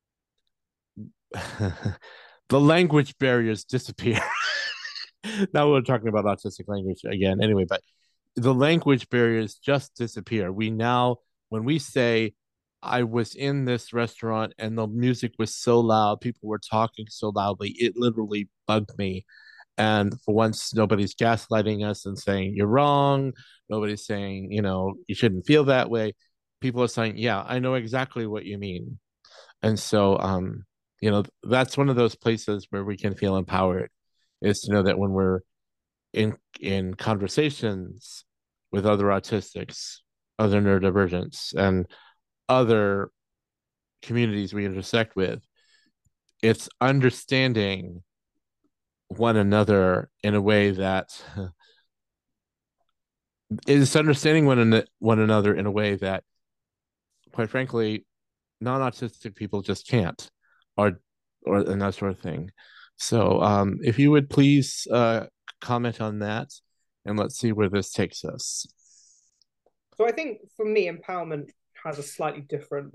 the language barriers disappear. Now we're talking about autistic language again, anyway, but the language barriers just disappear. We now, when we say, I was in this restaurant and the music was so loud, people were talking so loudly, it literally bugged me. And for once, nobody's gaslighting us and saying you're wrong. Nobody's saying, you know, you shouldn't feel that way. People are saying, yeah, I know exactly what you mean. And so, um, you know, that's one of those places where we can feel empowered, is to know that when we're in in conversations with other autistics, other neurodivergents, and other communities we intersect with, it's understanding one another in a way that is understanding one, one another in a way that, quite frankly, non-autistic people just can't, or or and that sort of thing. So um, if you would please uh, comment on that, and let's see where this takes us. So I think for me, empowerment has a slightly different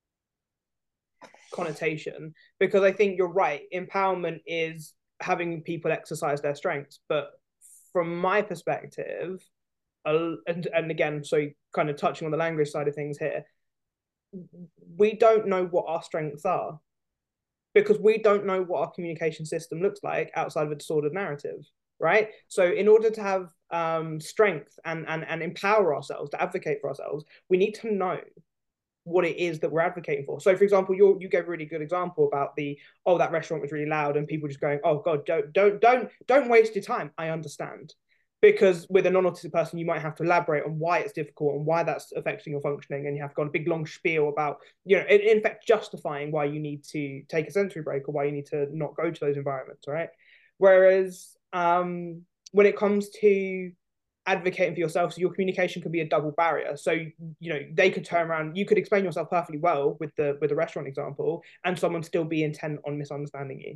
connotation, because I think you're right. Empowerment is having people exercise their strengths, but from my perspective, uh, and and again, so kind of touching on the language side of things here, we don't know what our strengths are, because we don't know what our communication system looks like outside of a disordered narrative, right? So in order to have um, strength and, and, and empower ourselves, to advocate for ourselves, we need to know what it is that we're advocating for. So for example, you you gave a really good example about the, oh, that restaurant was really loud and people just going, oh God, don't, don't, don't, don't waste your time. I understand. Because with a non-autistic person, you might have to elaborate on why it's difficult and why that's affecting your functioning, and you have to go on a big long spiel about, you know, in, in fact, justifying why you need to take a sensory break or why you need to not go to those environments, right? Whereas um, when it comes to advocating for yourself, so your communication could be a double barrier. So, you know, they could turn around, you could explain yourself perfectly well with the with the restaurant example, and someone still be intent on misunderstanding you.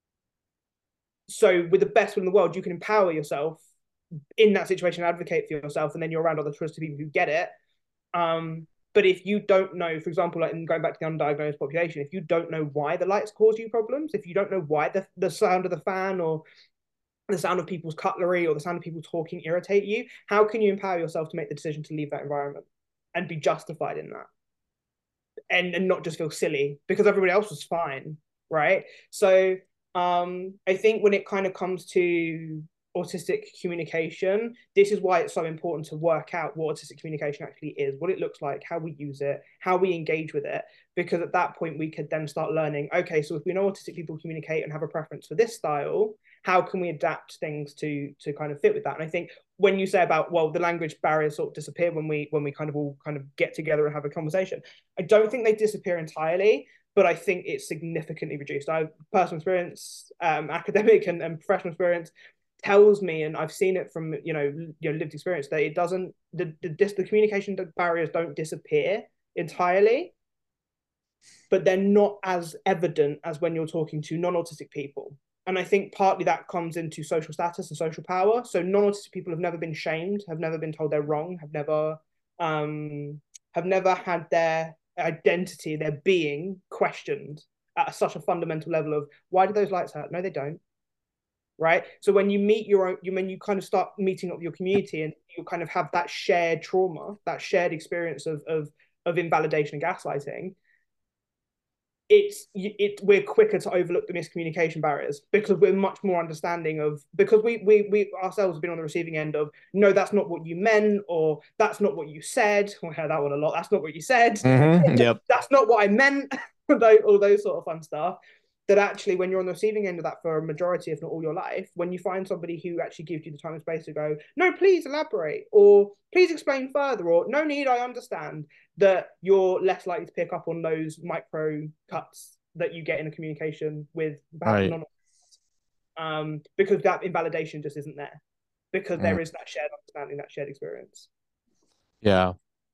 So with the best will in the world, you can empower yourself in that situation, advocate for yourself, and then you're around other trusted people who get it. Um, but if you don't know, for example, like in going back to the undiagnosed population, if you don't know why the lights cause you problems, if you don't know why the, the sound of the fan or the sound of people's cutlery or the sound of people talking irritate you, how can you empower yourself to make the decision to leave that environment and be justified in that? And, and not just feel silly because everybody else was fine, right? So um, I think when it kind of comes to autistic communication, this is why it's so important to work out what autistic communication actually is, what it looks like, how we use it, how we engage with it, because at that point we could then start learning, okay, so if we know autistic people communicate and have a preference for this style, how can we adapt things to to kind of fit with that? And I think when you say about, well, the language barriers sort of disappear when we when we kind of all kind of get together and have a conversation, I don't think they disappear entirely, but I think it's significantly reduced. I have personal experience, um, academic and, and professional experience tells me, and I've seen it from you know you know lived experience, that it doesn't the the, the communication barriers don't disappear entirely, but they're not as evident as when you're talking to non-autistic people. And I think partly that comes into social status and social power. So non-autistic people have never been shamed, have never been told they're wrong, have never um have never had their identity, their being questioned at such a fundamental level of, why do those lights hurt? No, they don't. Right. So when you meet your own, you when you kind of start meeting up your community and you kind of have that shared trauma, that shared experience of of of invalidation and gaslighting, it's it we're quicker to overlook the miscommunication barriers because we're much more understanding of, because we we we ourselves have been on the receiving end of, no, that's not what you meant, or that's not what you said. We heard that one a lot. That's not what you said. Mm-hmm. Yep. That's not what I meant. All those sort of fun stuff. That actually, when you're on the receiving end of that for a majority, if not all your life, when you find somebody who actually gives you the time and space to go, no, please elaborate, or please explain further, or no need, I understand, that you're less likely to pick up on those micro cuts that you get in a communication with perhaps right. non um, because that invalidation just isn't there, because mm. there is that shared understanding, that shared experience. Yeah.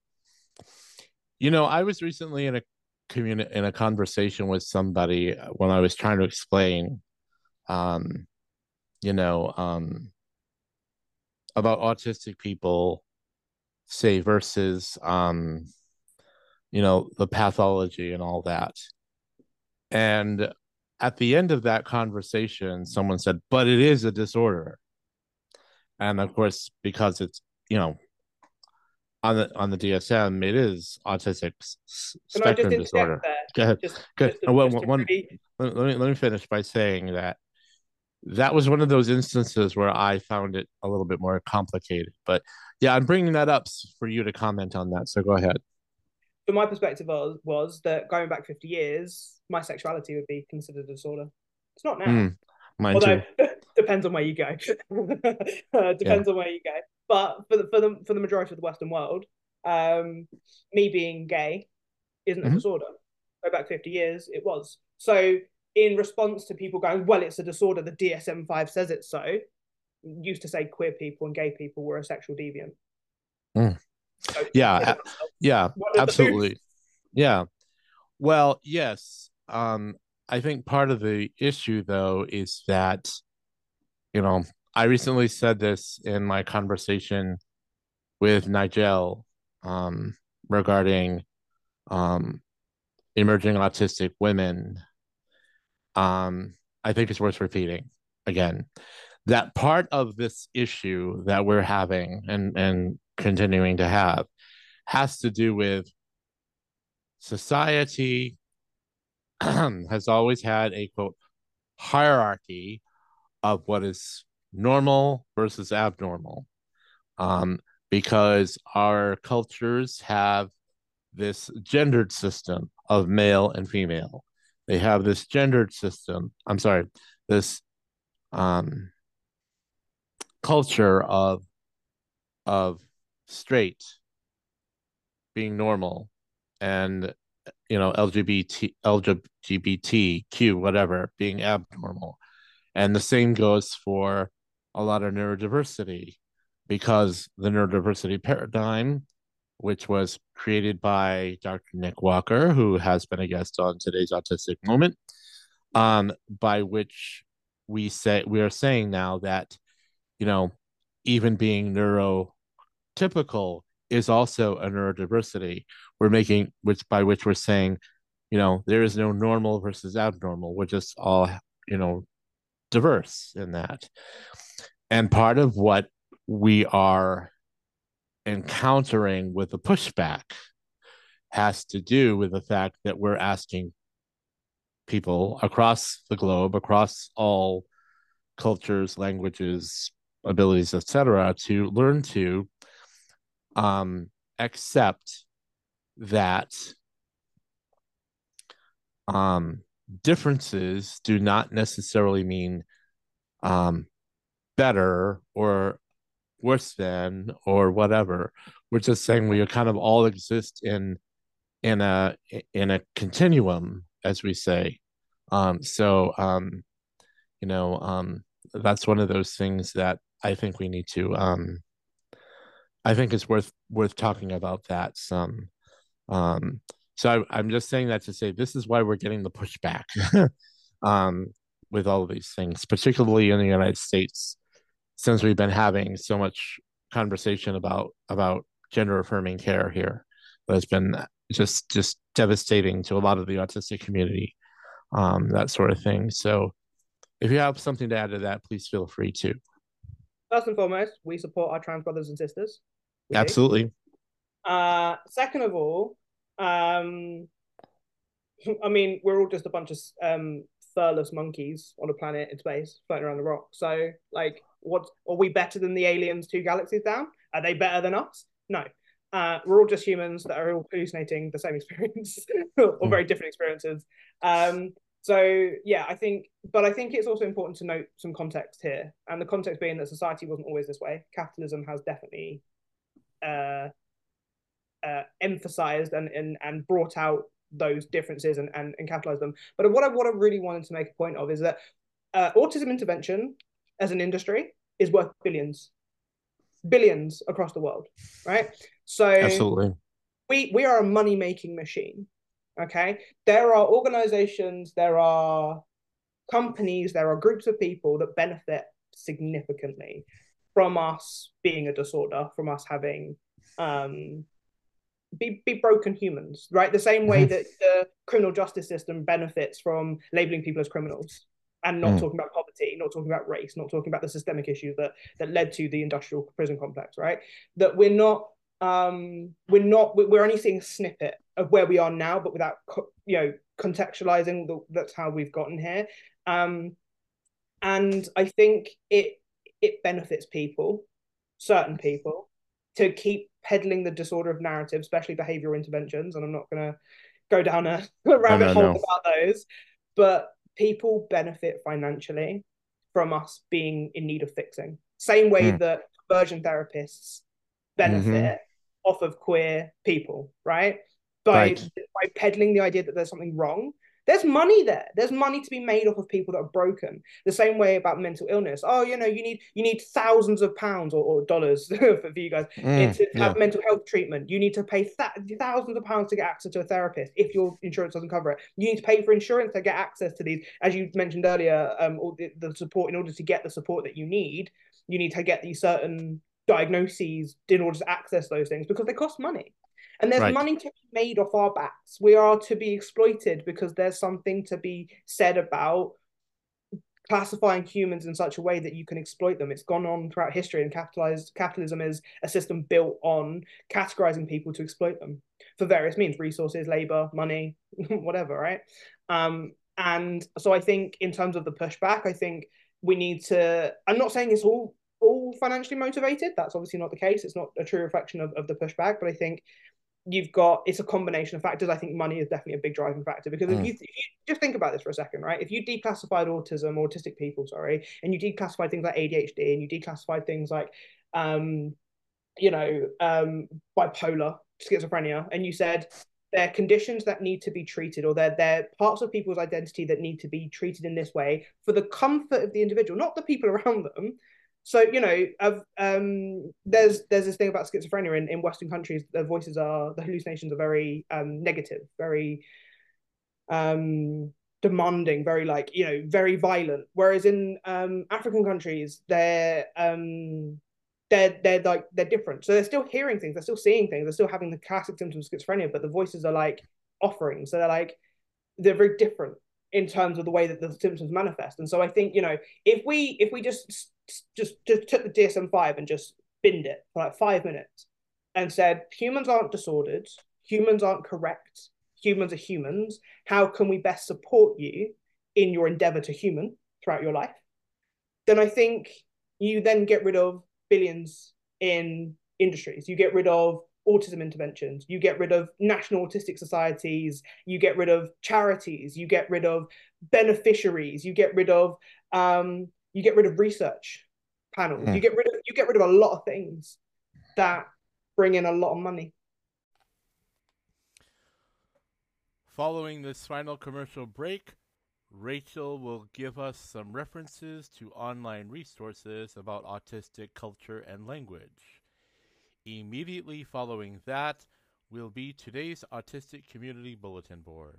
You know, I was recently in a communi- in a conversation with somebody when I was trying to explain, um, you know, um, about autistic people, say, versus um, you know, the pathology and all that. And at the end of that conversation, someone said, "But it is a disorder." And of course, because it's, you know, on the on the D S M, it is autistic s- Can I just spectrum interject disorder. there? Go ahead. Just, Good. just to, One, just to one, really. let, let me let me finish by saying that that was one of those instances where I found it a little bit more complicated. But yeah, I'm bringing that up for you to comment on that. So go ahead. So my perspective was, was that going back fifty years, my sexuality would be considered a disorder. It's not now. Mm, mine Although too. depends on where you go. uh, Yeah. depends on where you go. But for the for the for the majority of the Western world, um, me being gay isn't a Mm-hmm. disorder. Go back fifty years, it was. So in response to people going, well, it's a disorder, the D S M five says it so, used to say queer people and gay people were a sexual deviant. Mm. So Yeah. Yeah. Absolutely. Yeah. Well, yes. Um, I think part of the issue, though, is that, you know, I recently said this in my conversation with Nigel um, regarding um, emerging autistic women. Um, I think it's worth repeating again that part of this issue that we're having and, and continuing to have has to do with society has always had a quote hierarchy of what is normal versus abnormal. Um, because our cultures have this gendered system of male and female. They have this gendered system. I'm sorry, this um, culture of of straight being normal, and you know L G B T L G B T Q whatever being abnormal. And the same goes for a lot of neurodiversity, because the neurodiversity paradigm, which was created by Doctor Nick Walker, who has been a guest on today's Autistic Moment, um, by which we say we are saying now that, you know, even being neurotypical is also a neurodiversity. We're making which by which we're saying, you know, there is no normal versus abnormal. We're just all, you know, diverse in that. And part of what we are encountering with the pushback has to do with the fact that we're asking people across the globe, across all cultures, languages, abilities, et cetera, to learn to um, accept that um, differences do not necessarily mean um, better or worse than or whatever. We're just saying we kind of all exist in in a in a continuum, as we say. Um, so um, you know, um, that's one of those things that I think we need to. Um, I think it's worth worth talking about that some. Um, so I, I'm just saying that to say this is why we're getting the pushback um, with all of these things, particularly in the United States, since we've been having so much conversation about about gender affirming care here. That's been just just devastating to a lot of the autistic community, um, that sort of thing. So if you have something to add to that, please feel free to. First and foremost, we support our trans brothers and sisters. We Absolutely. Do. Uh, second of all, um, I mean, we're all just a bunch of um, furless monkeys on a planet in space floating around the rock. So, like, what are we better than the aliens two galaxies down? Are they better than us? No. Uh, we're all just humans that are all hallucinating the same experience or mm. very different experiences. Um, so yeah, I think, but I think it's also important to note some context here, and the context being that society wasn't always this way. Capitalism has definitely uh, uh, emphasized and, and and brought out those differences and, and, and capitalize them. But what I what I really wanted to make a point of is that uh, autism intervention as an industry is worth billions, billions across the world, right? So absolutely, we we are a money making machine. Okay, there are organizations, there are companies, there are groups of people that benefit significantly. from us being a disorder, from us having um, be be broken humans, right? The same way that the criminal justice system benefits from labeling people as criminals and not mm. talking about poverty, not talking about race, not talking about the systemic issues that that led to the industrial prison complex, right? That we're not um, we're not we're only seeing a snippet of where we are now, but without you know contextualizing the, that's how we've gotten here. Um, and I think it it benefits people, certain people, to keep peddling the disorder of narrative, especially behavioral interventions. And I'm not going to go down a, a rabbit no, no, hole no. about those, but people benefit financially from us being in need of fixing. Same way mm. that conversion therapists benefit mm-hmm. off of queer people, right? By, right. by peddling the idea that there's something wrong. There's money there. There's money to be made off of people that are broken. The same way about mental illness. Oh, you know, you need you need thousands of pounds or, or dollars for, for you guys mm, to have yeah. mental health treatment. You need to pay th- thousands of pounds to get access to a therapist if your insurance doesn't cover it. You need to pay for insurance to get access to these. As you mentioned earlier, um, all the, the support, in order to get the support that you need, you need to get these certain diagnoses in order to access those things because they cost money. And there's right. money to be made off our backs. We are to be exploited because there's something to be said about classifying humans in such a way that you can exploit them. It's gone on throughout history, and capitalized capitalism is a system built on categorizing people to exploit them for various means, resources, labor, money, whatever, right? Um, and so I think in terms of the pushback, I think we need to, I'm not saying it's all all financially motivated. That's obviously not the case. It's not a true reflection of, of the pushback, but I think you've got, it's a combination of factors. I think money is definitely a big driving factor because mm. if, you, if you just think about this for a second, right? If you declassified autism, autistic people, sorry, and you declassified things like A D H D and you declassified things like, um, you know, um, bipolar, schizophrenia, and you said they're conditions that need to be treated, or they're, they're parts of people's identity that need to be treated in this way for the comfort of the individual, not the people around them. So, you know, um, there's there's this thing about schizophrenia in, in Western countries. The voices are, the hallucinations are very um, negative, very um, demanding, very like, you know, very violent. Whereas in um, African countries, they're, um, they're, they're like, they're different. So they're still hearing things, they're still seeing things, they're still having the classic symptoms of schizophrenia, but the voices are like offerings. So they're like, they're very different in terms of the way that the symptoms manifest. And so I think, you know, if we if we just just just took the D S M five and just binned it for like five minutes and said humans aren't disordered, humans aren't correct, humans are humans, how can we best support you in your endeavor to human throughout your life, then I think you then get rid of billions in industries. You get rid of autism interventions, you get rid of national autistic societies, you get rid of charities, you get rid of beneficiaries, you get rid of um, you get rid of research panels, mm. you get rid of you get rid of a lot of things that bring in a lot of money. Following this final commercial break, Rachel will give us some references to online resources about autistic culture and language. Immediately following that will be today's Autistic Community Bulletin Board.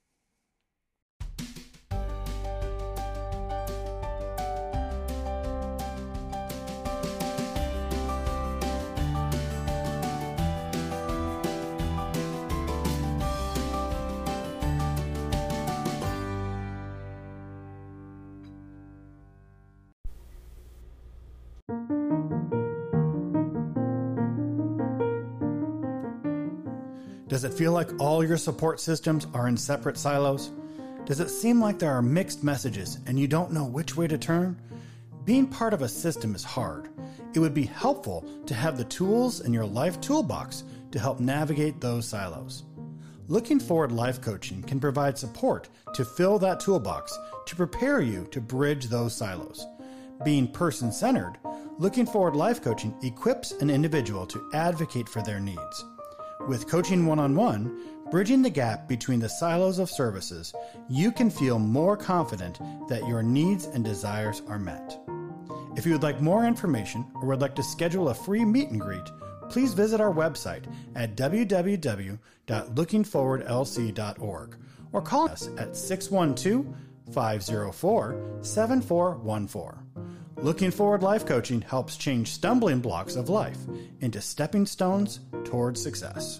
Does it feel like all your support systems are in separate silos? Does it seem like there are mixed messages and you don't know which way to turn? Being part of a system is hard. It would be helpful to have the tools in your life toolbox to help navigate those silos. Looking Forward Life Coaching can provide support to fill that toolbox to prepare you to bridge those silos. Being person-centered, Looking Forward Life Coaching equips an individual to advocate for their needs. With coaching one-on-one, bridging the gap between the silos of services, you can feel more confident that your needs and desires are met. If you would like more information or would like to schedule a free meet and greet, please visit our website at w w w dot looking forward l c dot org or call us at six one two, five zero four, seven four one four. Looking Forward Life Coaching helps change stumbling blocks of life into stepping stones towards success.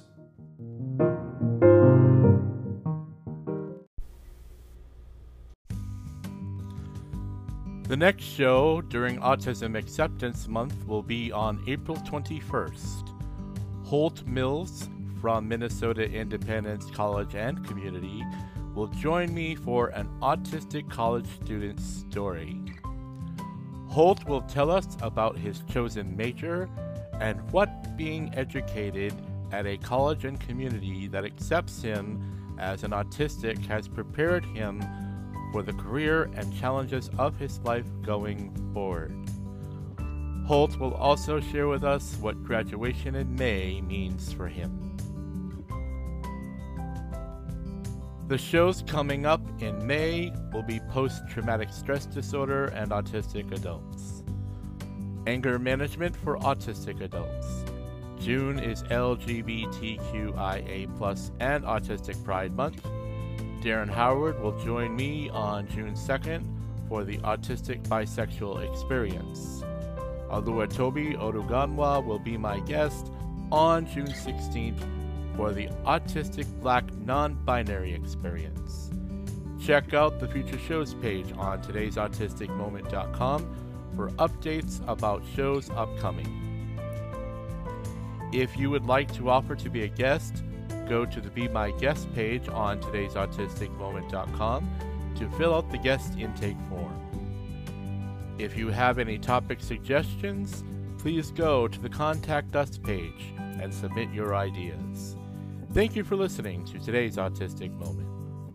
The next show during Autism Acceptance Month will be on April twenty-first. Holt Mills from Minnesota Independence College and Community will join me for an autistic college student's story. Holt will tell us about his chosen major and what being educated at a college and community that accepts him as an autistic has prepared him for the career and challenges of his life going forward. Holt will also share with us what graduation in May means for him. The shows coming up in May will be post-traumatic stress disorder and autistic adults. Anger management for autistic adults. June is L G B T Q I A plus and Autistic Pride Month. Darren Howard will join me on June second for the Autistic Bisexual Experience. Oluwatobi Oduganwa will be my guest on June sixteenth for the Autistic Black Non-Binary Experience. Check out the future shows page on todays autistic moment dot com for updates about shows upcoming. If you would like to offer to be a guest, go to the Be My Guest page on todays autistic moment dot com to fill out the guest intake form. If you have any topic suggestions, please go to the Contact Us page and submit your ideas. Thank you for listening to today's Autistic Moment.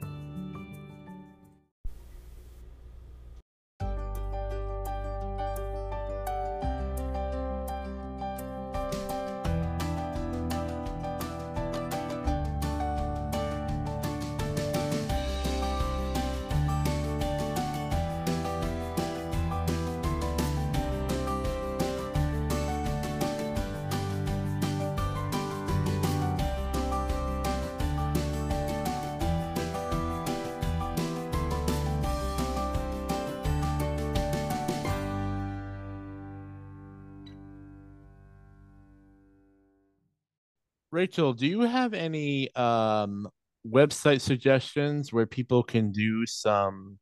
Rachel, do you have any um, website suggestions where people can do some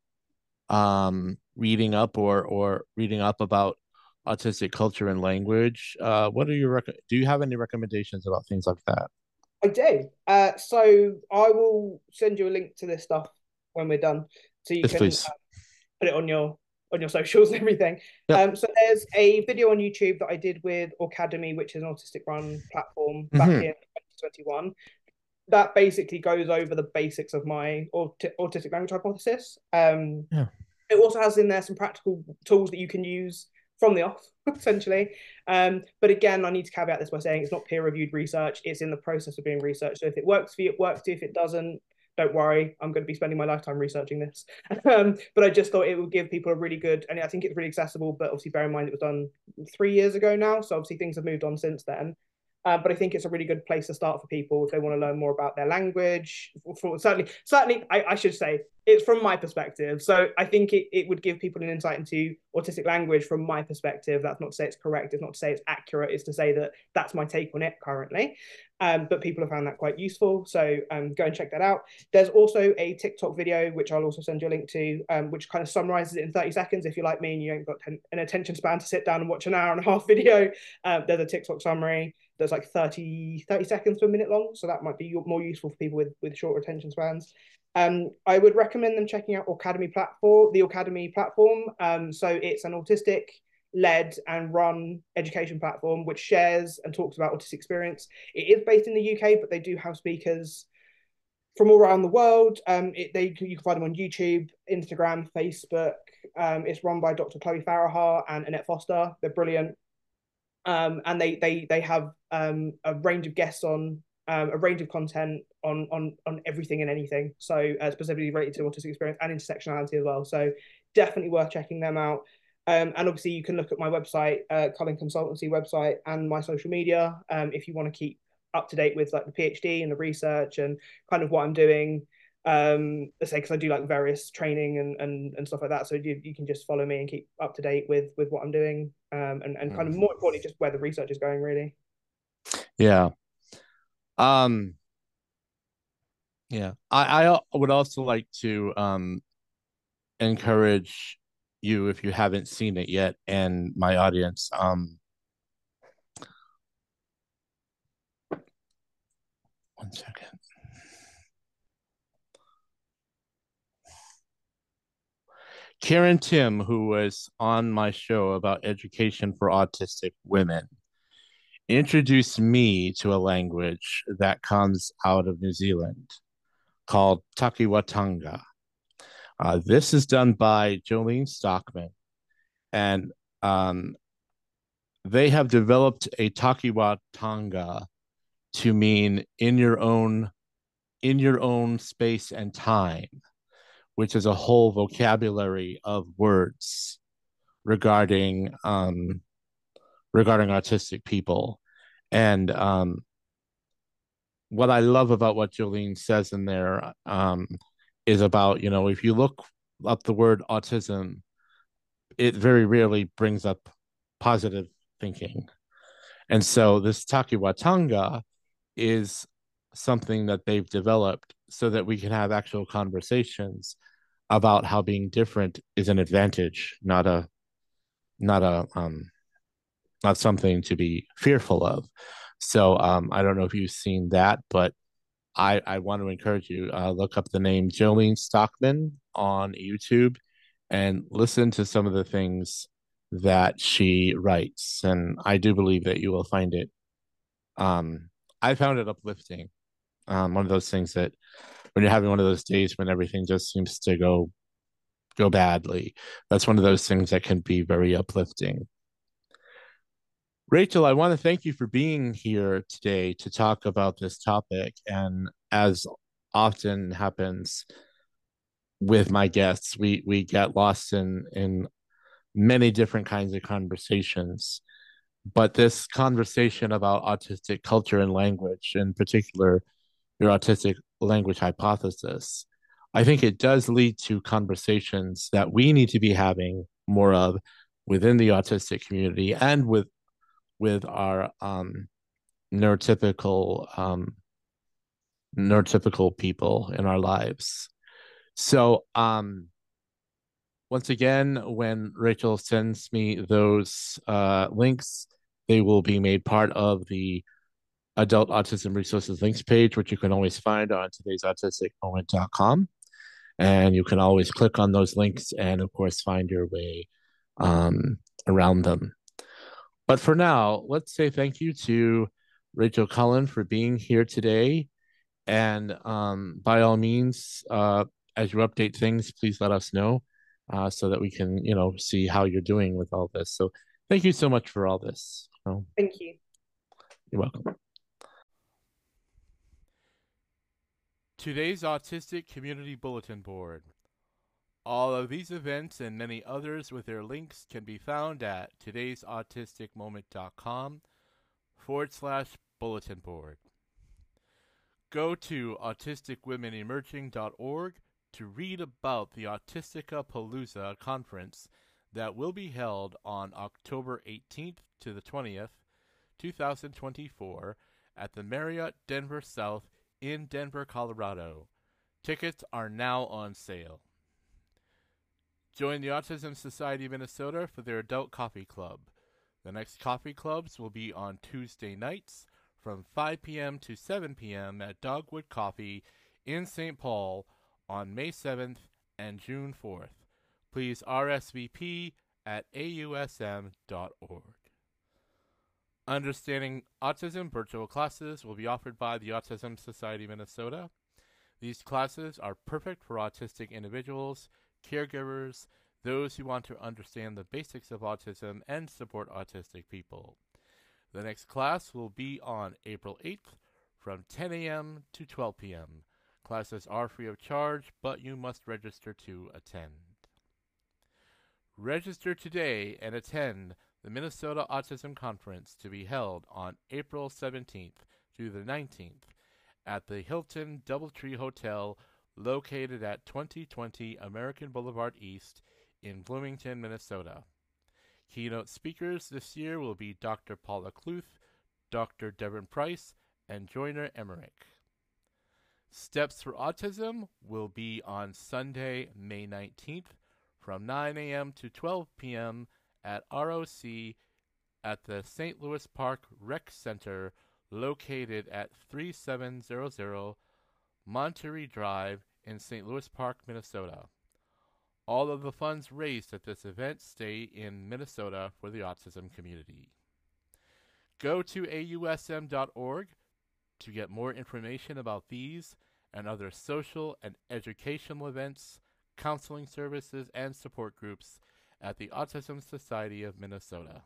um, reading up or or reading up about autistic culture and language? Uh, what are your rec- do you have any recommendations about things like that? I do. Uh, so I will send you a link to this stuff when we're done, so you Yes, can please. uh, put it on your on your socials and everything. Yep. Um, so there's a video on YouTube that I did with Aucademy, which is an autistic run platform back Mhm. in twenty twenty-one. That basically goes over the basics of my aut- autistic language hypothesis. Um, Yeah. It also has in there some practical tools that you can use from the off, essentially. Um, but again, I need to caveat this by saying it's not peer-reviewed research. It's in the process of being researched. So if it works for you, it works for you. If it doesn't, don't worry. I'm going to be spending my lifetime researching this. um, but I just thought it would give people a really good, and I think it's really accessible, but obviously bear in mind it was done three years ago now. So obviously things have moved on since then. Uh, but I think it's a really good place to start for people if they want to learn more about their language. For, for, certainly, certainly, I, I should say it's from my perspective. So I think it, it would give people an insight into autistic language from my perspective. That's not to say it's correct. It's not to say it's accurate. It's to say that that's my take on it currently. Um, but people have found that quite useful. So um, go and check that out. There's also a TikTok video, which I'll also send you a link to, um, which kind of summarizes it in thirty seconds. If you're like me and you ain't got an attention span to sit down and watch an hour and a half video, uh, there's a TikTok summary that's like thirty, thirty seconds to a minute long. So that might be more useful for people with, with shorter attention spans. Um, I would recommend them checking out Aucademy platform, the Aucademy platform. Um, so it's an autistic led and run education platform which shares and talks about autistic experience. It is based in the U K, but they do have speakers from all around the world. Um, it, they you can find them on YouTube, Instagram, Facebook. Um, it's run by Doctor Chloe Farahar and Annette Foster. They're brilliant, um, and they they they have um, a range of guests on, um, a range of content on on on everything and anything. So uh, specifically related to autistic experience and intersectionality as well. So definitely worth checking them out. Um, and obviously you can look at my website, uh, Cullen Consultancy website, and my social media um, if you want to keep up to date with like the PhD and the research and kind of what I'm doing. Um, I say because I do like various training and, and and stuff like that. So you, you can just follow me and keep up to date with with what I'm doing, um, and and kind of more importantly, just where the research is going, really. Yeah. Um. Yeah. I I would also like to um encourage you, if you haven't seen it yet, and my audience, um one second. Karen Tim, who was on my show about education for autistic women, introduced me to a language that comes out of New Zealand called Takiwatanga. Uh, this is done by Jolene Stockman, and um, they have developed a Takiwatanga to mean in your own in your own space and time, which is a whole vocabulary of words regarding um, regarding autistic people. And um, what I love about what Jolene says in there um, is about, you know, if you look up the word autism, it very rarely brings up positive thinking. And so this Takiwatanga is something that they've developed so that we can have actual conversations about how being different is an advantage, not a not a um not something to be fearful of. So um I don't know if you've seen that, but I I want to encourage you, uh, look up the name Jolene Stockman on YouTube and listen to some of the things that she writes, and I do believe that you will find it um I found it uplifting. Um, one of those things that when you're having one of those days when everything just seems to go go badly, that's one of those things that can be very uplifting. Rachel, I want to thank you for being here today to talk about this topic. And as often happens with my guests, we we get lost in in many different kinds of conversations. But this conversation about autistic culture and language, in particular, your autistic language hypothesis, I think it does lead to conversations that we need to be having more of within the autistic community and with with our um, neurotypical um, neurotypical people in our lives. So um, once again, when Rachel sends me those uh, links, they will be made part of the Adult Autism Resources links page, which you can always find on today's autistic moment dot com. And you can always click on those links and, of course, find your way um, around them. But for now, let's say thank you to Rachel Cullen for being here today. And um, by all means, uh, as you update things, please let us know uh, so that we can, you know, see how you're doing with all this. So thank you so much for all this. Oh, Thank you. You're welcome. Today's Autistic Community Bulletin Board. All of these events and many others with their links can be found at today's autistic moment dot com forward slash bulletin board. Go to autistic women emerging dot org to read about the Autistica Palooza conference that will be held on October eighteenth to the twentieth, two thousand twenty-four at the Marriott Denver South in Denver, Colorado. Tickets are now on sale. Join the Autism Society of Minnesota for their Adult Coffee Club. The next coffee clubs will be on Tuesday nights from five p.m. to seven p.m. at Dogwood Coffee in Saint Paul on May seventh and June fourth. Please R S V P at A U S M dot org. Understanding Autism virtual classes will be offered by the Autism Society of Minnesota. These classes are perfect for autistic individuals, caregivers, those who want to understand the basics of autism and support autistic people. The next class will be on April eighth from ten a.m. to twelve p.m. Classes are free of charge, but you must register to attend. Register today and attend the Minnesota Autism Conference to be held on April seventeenth through the nineteenth at the Hilton Doubletree Hotel located at twenty twenty American Boulevard East in Bloomington, Minnesota. Keynote speakers this year will be Doctor Paula Kluth, Doctor Devin Price, and Joyner Emmerich. Steps for Autism will be on Sunday, May nineteenth from nine a.m. to twelve p.m. at R O C at the Saint Louis Park Rec Center located at thirty-seven hundred Monterey Drive in Saint Louis Park, Minnesota. All of the funds raised at this event stay in Minnesota for the autism community. Go to A U S M dot org to get more information about these and other social and educational events, counseling services, and support groups at the Autism Society of Minnesota.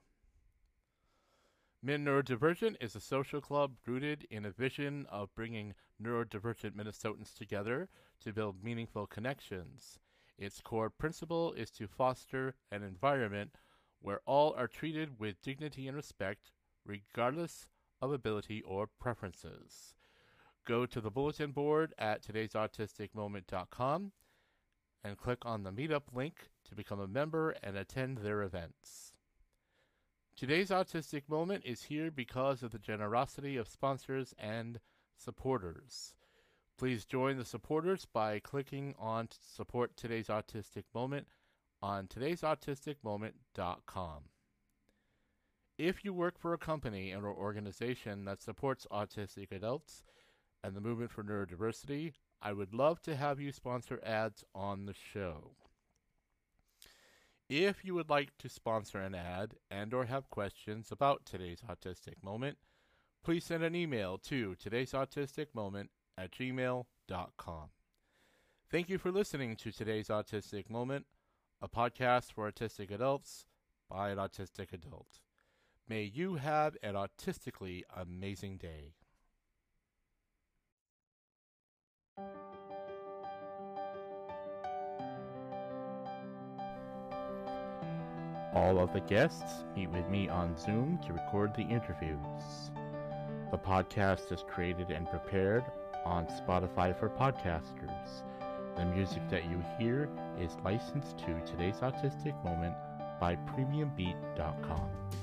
Min Neurodivergent is a social club rooted in a vision of bringing neurodivergent Minnesotans together to build meaningful connections. Its core principle is to foster an environment where all are treated with dignity and respect, regardless of ability or preferences. Go to the bulletin board at todays autistic moment dot com and click on the meetup link to become a member and attend their events. Today's Autistic Moment is here because of the generosity of sponsors and supporters. Please join the supporters by clicking on to Support Today's Autistic Moment on todays autistic moment dot com. If you work for a company or organization that supports autistic adults and the movement for neurodiversity, I would love to have you sponsor ads on the show. If you would like to sponsor an ad and or have questions about Today's Autistic Moment, please send an email to todays autistic moment at gmail dot com. Thank you for listening to Today's Autistic Moment, a podcast for autistic adults by an autistic adult. May you have an autistically amazing day. All of the guests meet with me on Zoom to record the interviews. The podcast is created and prepared on Spotify for podcasters. The music that you hear is licensed to Today's Autistic Moment by premium beat dot com.